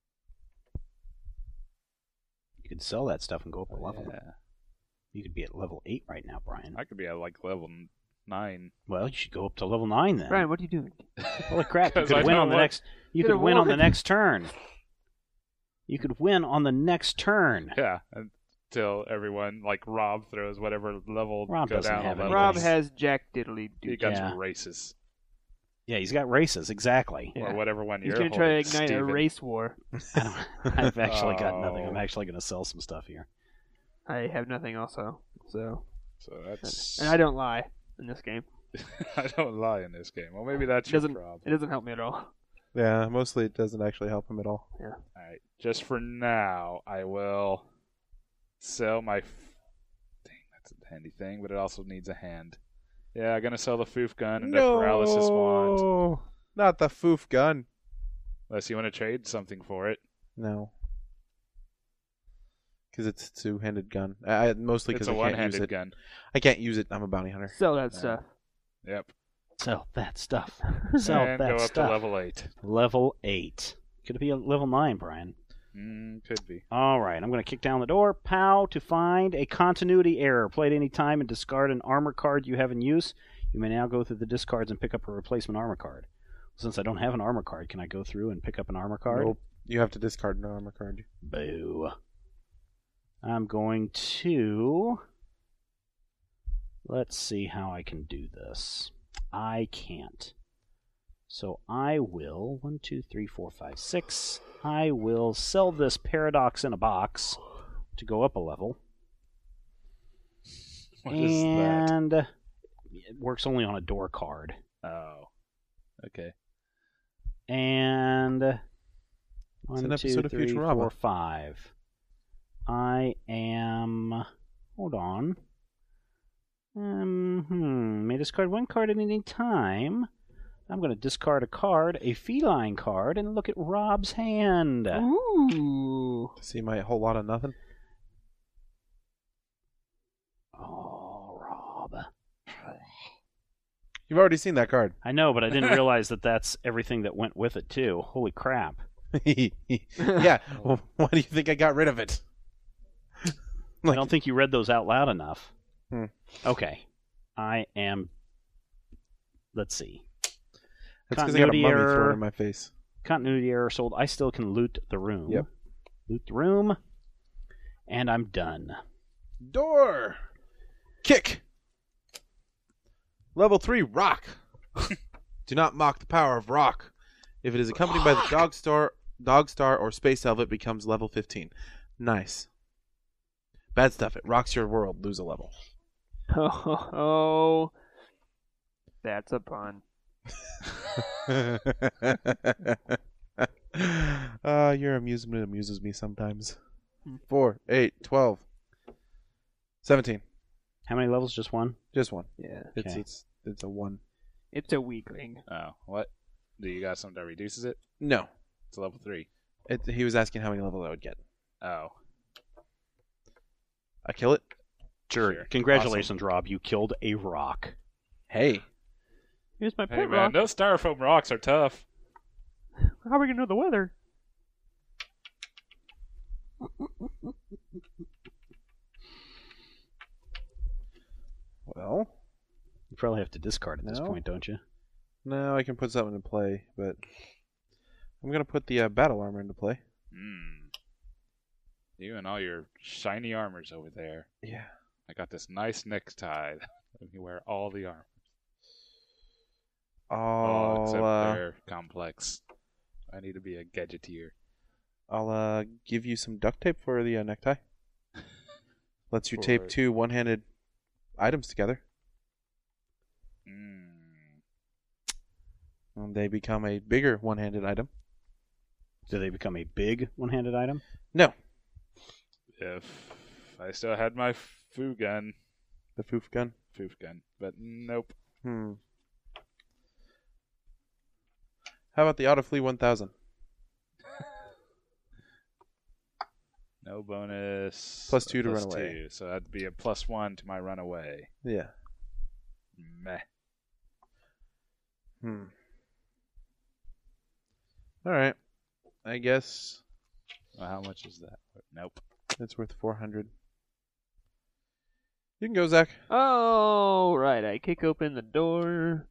You could sell that stuff and go up a level. Yeah. You could be at level 8 right now, Brian. I could be at, like, level 9. Well, you should go up to level 9 then. Brian, what are you doing? Holy crap! You 'Cause I could win know on the what- next. You Could've could win on the won. next turn. You could win on the next turn. Yeah, until everyone, like Rob, throws whatever level Rob go doesn't down have a any level. Rob Nice. has Jack Diddley He do. got Yeah. some races. Yeah, he's got races exactly. Yeah. Or whatever one He's you're going to try to holding, ignite a Steven. race war. I've actually got nothing. Oh. I'm actually going to sell some stuff here. I have nothing also. So So that's. And I don't lie in this game. I don't lie in this game. Well, maybe that's It your doesn't. problem. It doesn't help me at all. Yeah, mostly it doesn't actually help him at all. Yeah. All right. Just for now, I will sell my. Dang, that's a handy thing, but it also needs a hand. Yeah, I'm gonna sell the Foof gun and the paralysis wand. Not the Foof gun. Unless you want to trade something for it. No. Because it's a two-handed gun. Mostly It's because a I can't use one-handed it. gun. I can't use it. I'm a bounty hunter. Sell that stuff. Yep. Sell that stuff. Sell And that go up stuff. to level 8. Level 8. Could it be a level 9, Brian? Could be. All right, I'm going to kick down the door. Pow, to find a continuity error. Play at any time and discard an armor card you have in use. You may now go through the discards and pick up a replacement armor card. Since I don't have an armor card, can I go through and pick up an armor card? Nope. You have to discard an armor card. Boo. I'm going to... Let's see how I can do this. I can't. So I will... 1, 2, 3, 4, 5, 6. I will sell this Paradox in a Box to go up a level. What is that? And it works only on a door card. Oh. Okay. And... It's an 1, 2, episode of 3, Futurama. 4, 5. I am... Hold on. May discard one card at any time. I'm going to discard a card, a feline card, and look at Rob's hand. Ooh. See my whole lot of nothing? Oh, Rob. You've already seen that card. I know, but I didn't realize that that's everything that went with it, too. Holy crap. Yeah. Well, why do you think I got rid of it? I don't think you read those out loud enough. Hmm. Okay. I am... Let's see. That's because I got a Continuity mummy error. thrown in my face. Continuity error sold. I still can loot the room. Yep. Loot the room. And I'm done. Door! Kick! Level 3, rock! Do not mock the power of rock. If it is accompanied by the dog star, or space elf, it becomes level 15. Nice. Bad stuff. It rocks your world. Lose a level. Oh, that's a pun. Your amusement amuses me sometimes. 4, 8, 12, 17. How many levels? Just one? Just one. Yeah. Okay. It's a 1. It's a weakling. Oh, what? Do you got something that reduces it? No. It's level 3. He was asking how many levels I would get. Oh. I kill it? Sure. Sure. Congratulations, Rob. You killed a rock. Hey. Here's my Hey, pet man, rock. those styrofoam rocks are tough. How are we going to know the weather? Well, You probably have to discard at this No. point, don't you? no, I can put something in play, but I'm going to put the battle armor into play. You and all your shiny armors over there. Yeah. I got this nice necktie. Let me wear all the armor. Except they're complex. I need to be a gadgeteer. I'll give you some duct tape for the necktie. Lets you tape For- 2 one-handed items together, and they become a bigger one-handed item. Do they become a big one-handed item? No, If I still had my foo gun. the Foof gun. Foof gun. But nope. How about the Autoflee 1000? No bonus. Plus 2 to Plus run away. 2, so that'd be a +1 to my runaway. Yeah. Meh. All right. I guess Well, how much is that? Nope. it's worth 400. You can go, Zach. Oh, right. I kick open the door.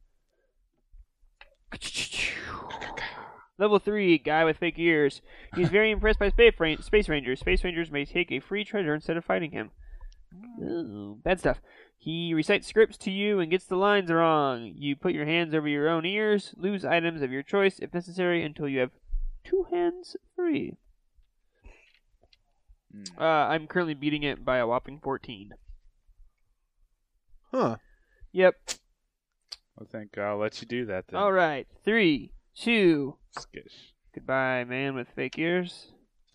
Level 3, guy with fake ears. He's very impressed by Space Rangers. Space Rangers may take a free treasure instead of fighting him. Ooh, bad stuff. He recites scripts to you and gets the lines wrong. You put your hands over your own ears, lose items of your choice if necessary until you have 2 hands free. I'm currently beating it by a whopping 14. Huh. Yep. I think I'll let you do that then. All right. 3, 2. Skish. Goodbye, man with fake ears.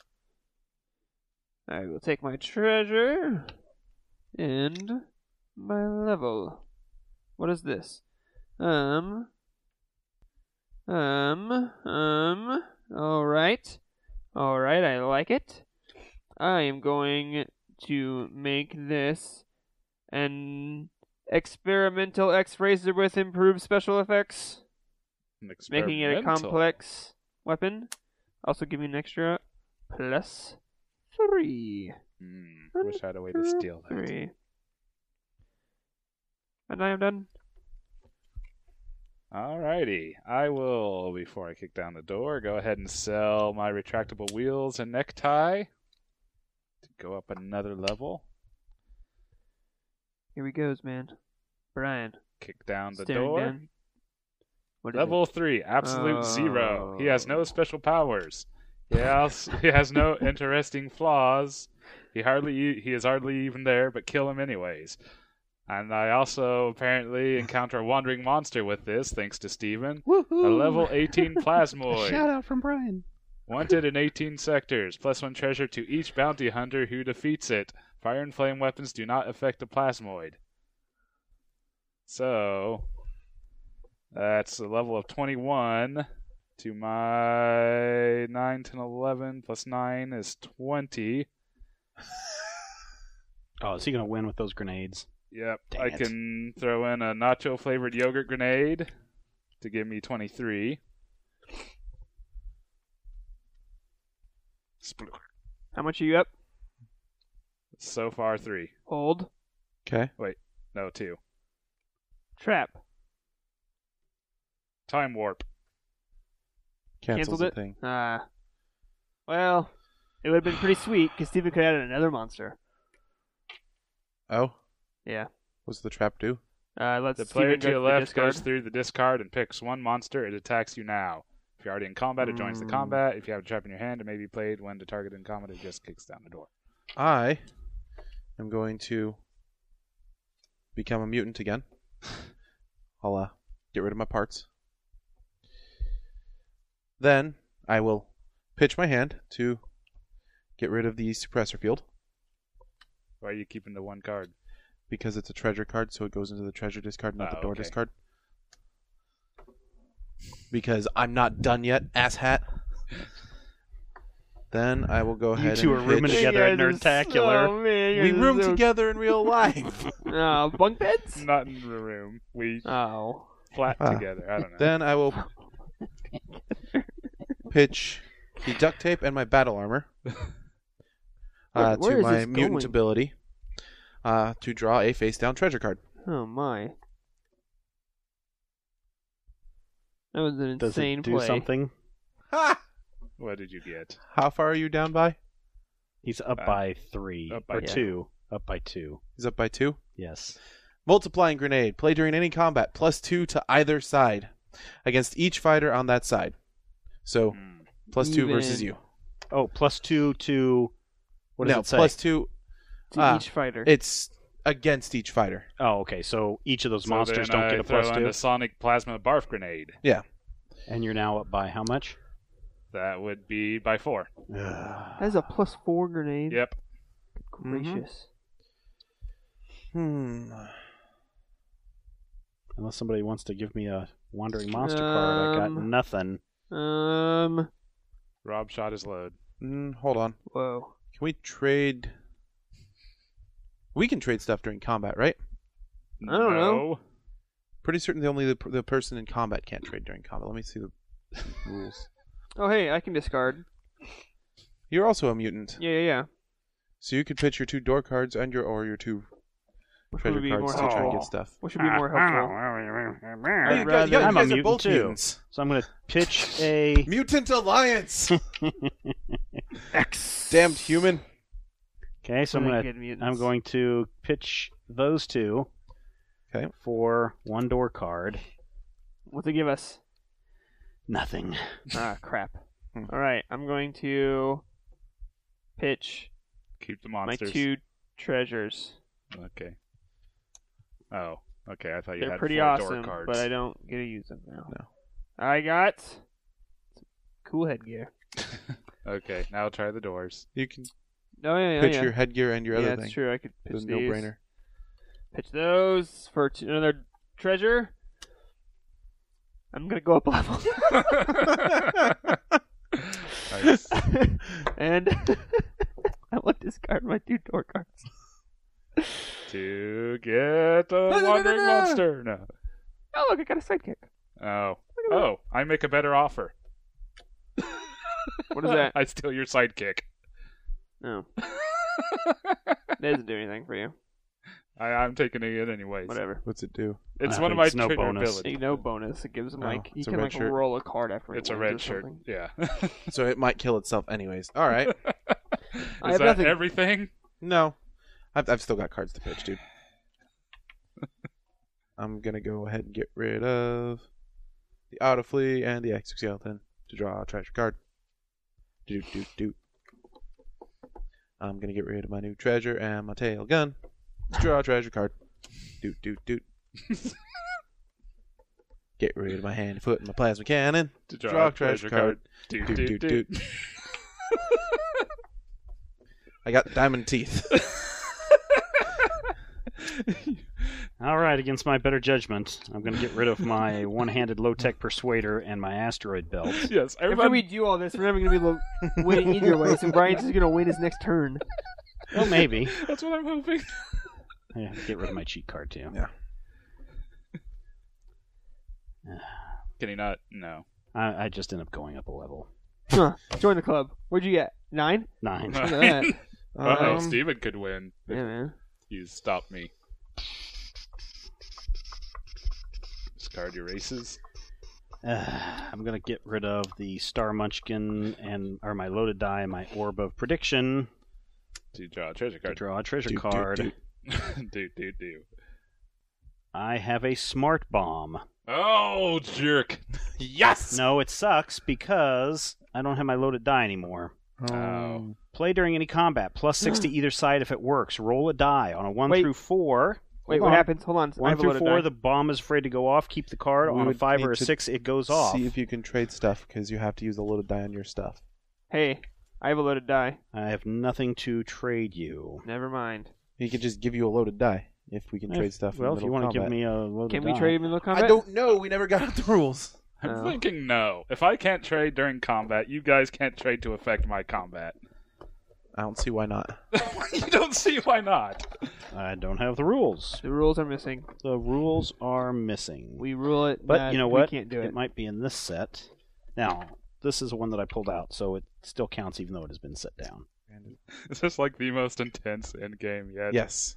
I will take my treasure and my level. What is this? All right. All right, I like it. I am going to make this an experimental X-Razor with improved special effects, An making it a experimental. complex weapon. Also give me an extra +3. Wish I had a way to steal that. 3. And I am done. Alrighty. I will, before I kick down the door, go ahead and sell my retractable wheels and necktie to go up another level. Here he goes, man. Brian. Kick down the staring door. down. What is Level 3, absolute 0. He has no Oh. special powers. He has no interesting flaws. He is hardly even there, but kill him anyways. And I also apparently encounter a wandering monster with this, thanks to Steven. Woohoo! A level 18 plasmoid. Shout out from Brian. Wanted in 18 sectors. +1 treasure to each bounty hunter who defeats it. Fire and flame weapons do not affect the plasmoid. So, that's a level of 21 to my 9, 10, 11 plus 9 is 20. Oh, is he going to win with those grenades? Yep, Dang I it. can throw in a nacho-flavored yogurt grenade to give me 23. Splook. How much are you up? So far, 3. Hold. Okay. No, 2. Trap. Time warp. Cancels Canceled the it? thing. Well, it would have been pretty sweet because Steven could have added another monster. Oh? Yeah. What's the trap do? Let's The player Steven to go your to the left discard. goes through the discard and picks one monster. It attacks you now. If you're already in combat, it joins the combat. If you have a trap in your hand, it may be played when the target in combat. It just kicks down the door. I am going to become a mutant again. I'll get rid of my parts. Then I will pitch my hand to get rid of the suppressor field Why are you keeping the one card? because it's a treasure card, so it goes into the treasure discard, not the door okay. discard. Because I'm not done yet, asshat. Then I will go ahead two and are rooming pitch- together at You guys are Nerdtacular. so- man, you We guys are room so- together in real life. Bunk beds? Not in the room. We Oh. flat Ah. together. I don't know. Then I will pitch the duct tape and my battle armor Where to is my this mutant going? ability to draw a face-down treasure card. Oh my. That was an Does insane it do play. something? Ha! What did you get? How far are you down by? He's up by 3 up by or 2. 2. Up by 2. He's up by 2. Yes. Multiplying grenade. Play during any combat. +2 to either side against each fighter on that side. So +2 versus Even. you. Oh, +2 to what does No, it say? +2. To each fighter. It's against each fighter. Oh, okay. So each of those So monsters then don't I get a throw in +2, a sonic plasma barf grenade. Yeah. and you're now up by how much? That would be by 4. That is a +4 grenade. Yep. Gracious. Unless somebody wants to give me a wandering monster card, I got nothing. Whoa. Rob shot his load. Hold on. Can we trade? We can trade stuff during combat, right? I don't know. No. Pretty certain only the person in combat can't trade during combat. Let me see the rules. Oh, hey, I can discard. You're also a mutant, Yeah. so you could pitch your 2 door cards and your 2 Which treasure would be cards more to try and helpful? get stuff. Which would be more helpful? Hey, I'd rather- I'm a guys are mutant both too. mutants. So I'm going to pitch a... Mutant Alliance. Damned human. Okay, so Really I'm good mutants. going to pitch those 2 Okay. for 1 door card. What's it give us? Nothing. Crap. All right, I'm going to pitch Keep the my monsters. 2 treasures. Okay. Oh, okay. I thought you They're had pretty 4 awesome, door cards. but I don't get to use them now. No. I got cool headgear. Okay, now try the doors. You can Oh yeah, pitch your headgear and your yeah, other that's thing. true. I could It pitch was a these. no-brainer. Pitch those for another treasure. I'm gonna go up a level. Nice. And I want to discard my 2 door cards. To get a no, wandering no. monster. No. Oh look, I got a sidekick. Oh. Oh, I make a better offer. What is that? I steal your sidekick. No. That doesn't do anything for you. I'm taking it anyways. Whatever. What's it do? It's I one of think my it's no trigger bonus. abilities. No bonus. It gives him Oh, like you it's a can red like shirt. roll a card after It's it a wins or red shirt. something. Yeah. So it might kill itself anyways. All right. I Is have that nothing. everything? No. I've still got cards to pitch, dude. I'm going to go ahead and get rid of the Autoflea and the Exoskeleton to draw a treasure card. Doot. I'm going to get rid of my new treasure and my tail gun to draw a treasure card. Doot. Get rid of my hand, foot, and my plasma cannon To draw a treasure card. Doot. I got diamond teeth. All right, against my better judgment, I'm going to get rid of my one-handed low-tech persuader and my asteroid belt. Yes, After everybody. we do all this, we're never going to be able to win either way, so Brian's just going to win his next turn. Well, maybe. That's what I'm hoping. Yeah, get rid of my cheat card too. Yeah. Can he not? No. I just end up going up a level. Huh. Join the club. What'd you get? 9? 9. Look at that. Uh-oh, Steven could win. Yeah, man. You stopped me. Discard your aces. I'm going to get rid of the Star Munchkin or my loaded die and my Orb of Prediction To draw a treasure to card. draw a treasure Doot, doot, card. doot. Do. I have a Smart Bomb. Oh, jerk. Yes! No, it sucks because I don't have my loaded die anymore. Oh. Play during any combat, +6 to either side if it works. Roll a die on a 1 Wait. through 4. Wait, Hold what on. happens? Hold on. I 1 have a through loaded 4, die. the bomb is afraid to go off. Keep the card. We On a would 5 need or a to 6, it goes off. See if you can trade stuff because you have to use a loaded die on your stuff. Hey, I have a loaded die. I have nothing to trade you. Never mind. He could just give you a loaded die if we can trade stuff. Well, in if the you middle want to of give combat. me a loaded Can die. we trade him in the combat? I don't know. We never got out the rules. I'm Oh. thinking no. If I can't trade during combat, you guys can't trade to affect my combat. I don't see why not. You don't see why not. I don't have the rules. The rules are missing. The rules are missing. We rule it. But that you know we what? can't do it. might be in this set. Now, this is one that I pulled out, so it still counts even though it has been set down. This is like the most intense end game yet. Yes.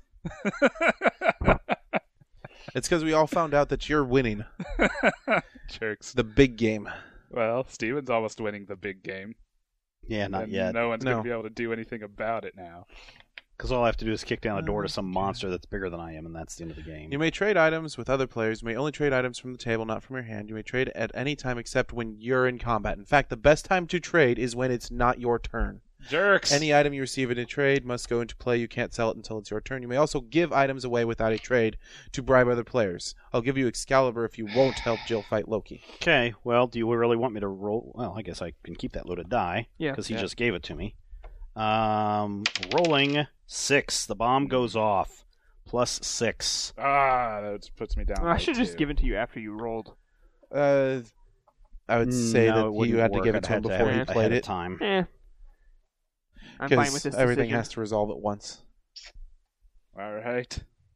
It's because we all found out that you're winning Jerks. the big game. Well, Steven's almost winning the big game. Yeah, not and yet. No one's going No. to be able to do anything about it now. Because all I have to do is kick down a door to some monster that's bigger than I am, and that's the end of the game. You may trade items with other players. You may only trade items from the table, not from your hand. You may trade at any time except when you're in combat. In fact, the best time to trade is when it's not your turn. Jerks! Any item you receive in a trade must go into play. You can't sell it until it's your turn. You may also give items away without a trade to bribe other players. I'll give you Excalibur if you won't help Jill fight Loki. Okay, well, do you really want me to roll? Well, I guess I can keep that loaded die. Yeah. Because he Yeah. just gave it to me. Rolling 6. The bomb goes off. +6. That puts me down. I by should have just 2. given it to you after you rolled. I would say No, it that wouldn't you had to work. give I'd it to him have before have he it played ahead of it. time. I'm fine with Because this everything decision. has to resolve at once. All right.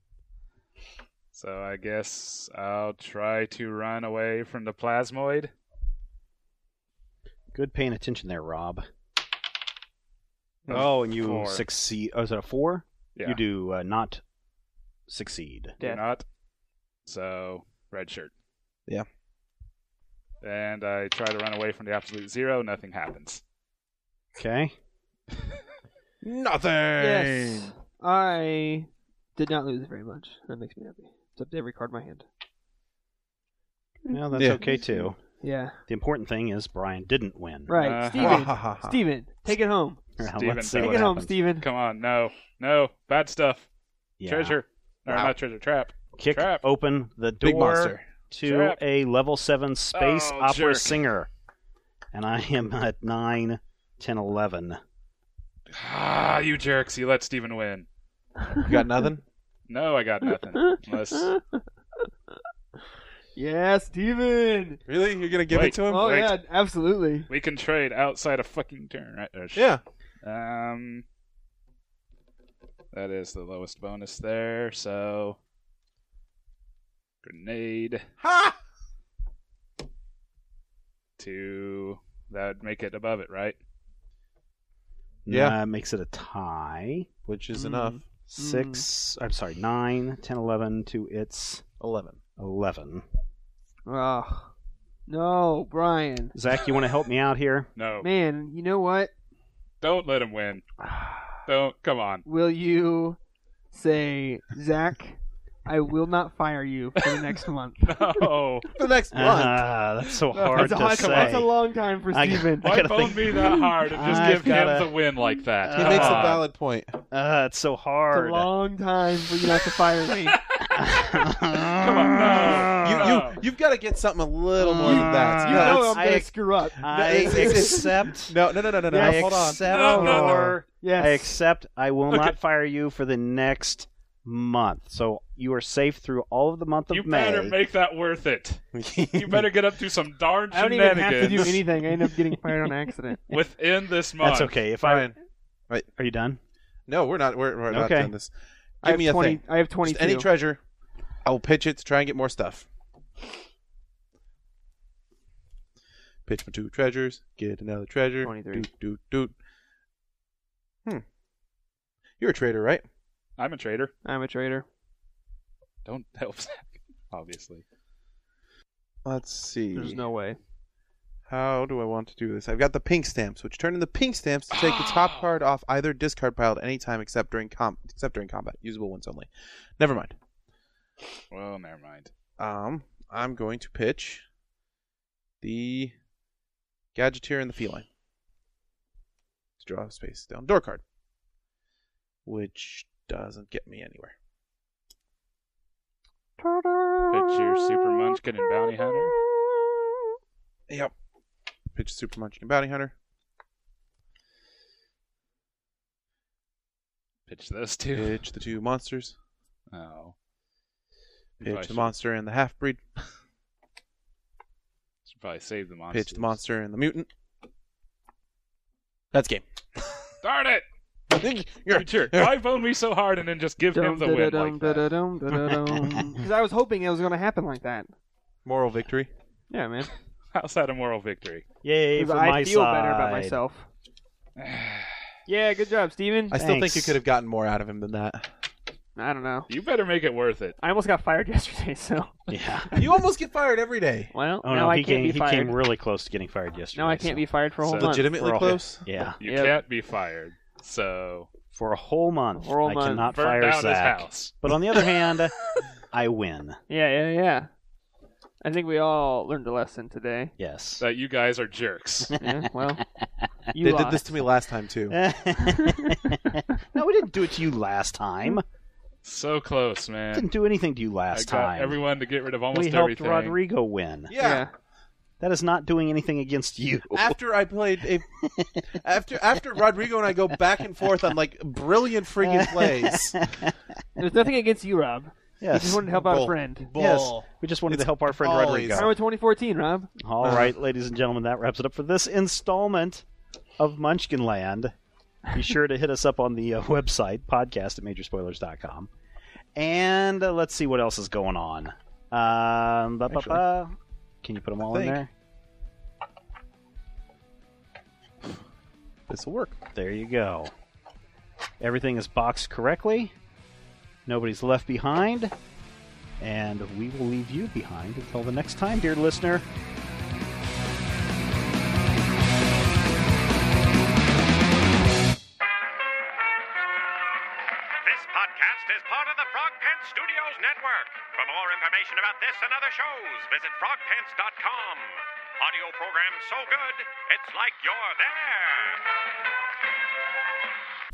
So I guess I'll try to run away from the plasmoid. Good paying attention there, Rob. Oh, and you 4. succeed. Oh, is it a 4? Yeah. You do not succeed. Do Death. not. So, red shirt. Yeah. And I try to run away from the absolute 0. Nothing happens. Okay. Nothing! Yes. I did not lose very much. That makes me happy. It's up to every card in my hand. Well, that's Yeah. okay, too. Yeah. The important thing is Brian didn't win. Right. Uh-huh. Steven, take it home. Well, Steven, let's see take Take what it home, happens. Steven. Come on, no, bad stuff. Yeah. Treasure. Or Wow. not treasure, trap. kick Trap. open the Big door monster. to Trap. a level 7 space Oh, opera jerk. singer. And I am at 9, 10, 11. Ah, you jerks! You let Steven win. You got nothing? No, I got nothing. Unless Yeah, Steven! Really? You're gonna give Wait. it to him? Oh, Wait. yeah, absolutely. we can trade outside a fucking turn, right? Yeah. That is the lowest bonus there. So, grenade Ha! to that would make it above it, right? Yeah. That makes it a tie. Which is enough. 6, I'm sorry, 9, 10, 11 to its 11. 11. Ugh. No, Brian. Zach, you want to help me out here? No, Man, you know what? don't let him win. Don't. Come on. Will you say, Zach, I will not fire you for the next month? No. The next month. That's so hard to That's say. a long time for I- Steven. I Why gotta bone think- me that hard and just I've give gotta- him the win like that? He Come makes a on. valid point. It's so It's hard. a long time for you not to fire me. Come on, no. You've got to get something a little more than that. You No, know it's- I'm going to screw up. I it's- accept. No. I Hold on. accept No, no, your. Yes. I accept. I will Okay. not fire you for the next month. So you are safe through all of the month of You May. better make that worth it. You better get up to some darn I don't even have to do shenanigans anything. I end up getting fired on accident. within this month. That's okay. If Brian. Are you done? No, we're not. We're not Okay. doing this. I Give have me a 20. thing. I have 22. Just any treasure. I will pitch it to try and get more stuff. Pitch for 2 treasures. Get another treasure. 23. Doot. You're a trader, right? I'm a trader. I'm a trader. Don't help Zach, obviously. Let's see. There's no way. How do I want to do this? I've got the pink stamps, which turn into pink stamps to take the top card off either discard pile at any time except during combat. Usable ones only. Never mind. Well, never mind. I'm going to pitch the Gadgeteer and the Feline. To draw a space down door card. Which doesn't get me anywhere. Pitch your Super Munchkin and Bounty Hunter. Yep. Pitch Super Munchkin and Bounty Hunter. Pitch those two. Pitch the 2 monsters. Oh. Pitch the monster and the half-breed. Should probably save the monster. Pitch the monster and the mutant. That's game. Darn it! You're You jerk. Why bone me so hard and then just give him the win like that? Because I was hoping it was going to happen like that. Moral victory. Yeah, man. How's that a moral victory? Yay 'Cause for I my feel side. better about myself. Yeah, good job, Steven. I still think Thanks. you could have gotten more out of him than that. I don't know. You better make it worth it. I almost got fired yesterday, so. Yeah. You almost get fired every day. Well, Oh now no, I he can't came. be He fired. came really close to getting fired yesterday. Now I can't be fired for a whole So month. Legitimately For a- close? Yeah, You Yep. can't be fired. So, for a whole month, Whole I month. cannot burn fire down Zach. his house. But on the other hand, I win. Yeah. I think we all learned a lesson today. Yes. That you guys are jerks. Yeah, well, you They lost. did this to me last time, too. No, we didn't do it to you last time. So close, man. Didn't do anything to you last I got time. everyone to get rid of almost we helped everything. Rodrigo win. Yeah. That is not doing anything against you. After I played after Rodrigo and I go back and forth on like brilliant friggin' plays. There's nothing against you, Rob. You Yes. just wanted to help out a Bull. friend. Yes. We just wanted to help our friend always- Rodrigo. Remember 2014, Rob? All right, ladies and gentlemen, that wraps it up for this installment of Munchkinland. Be sure to hit us up on the website, podcast at majorspoilers.com. And let's see what else is going on. Can you put them all in there? This will work. There you go. Everything is boxed correctly. Nobody's left behind. And we will leave you behind until the next time, dear listener. This podcast is part of the Frog Pants Studios Network. For more information about this and other shows, visit frogpants.com. Audio program so good, it's like you're there.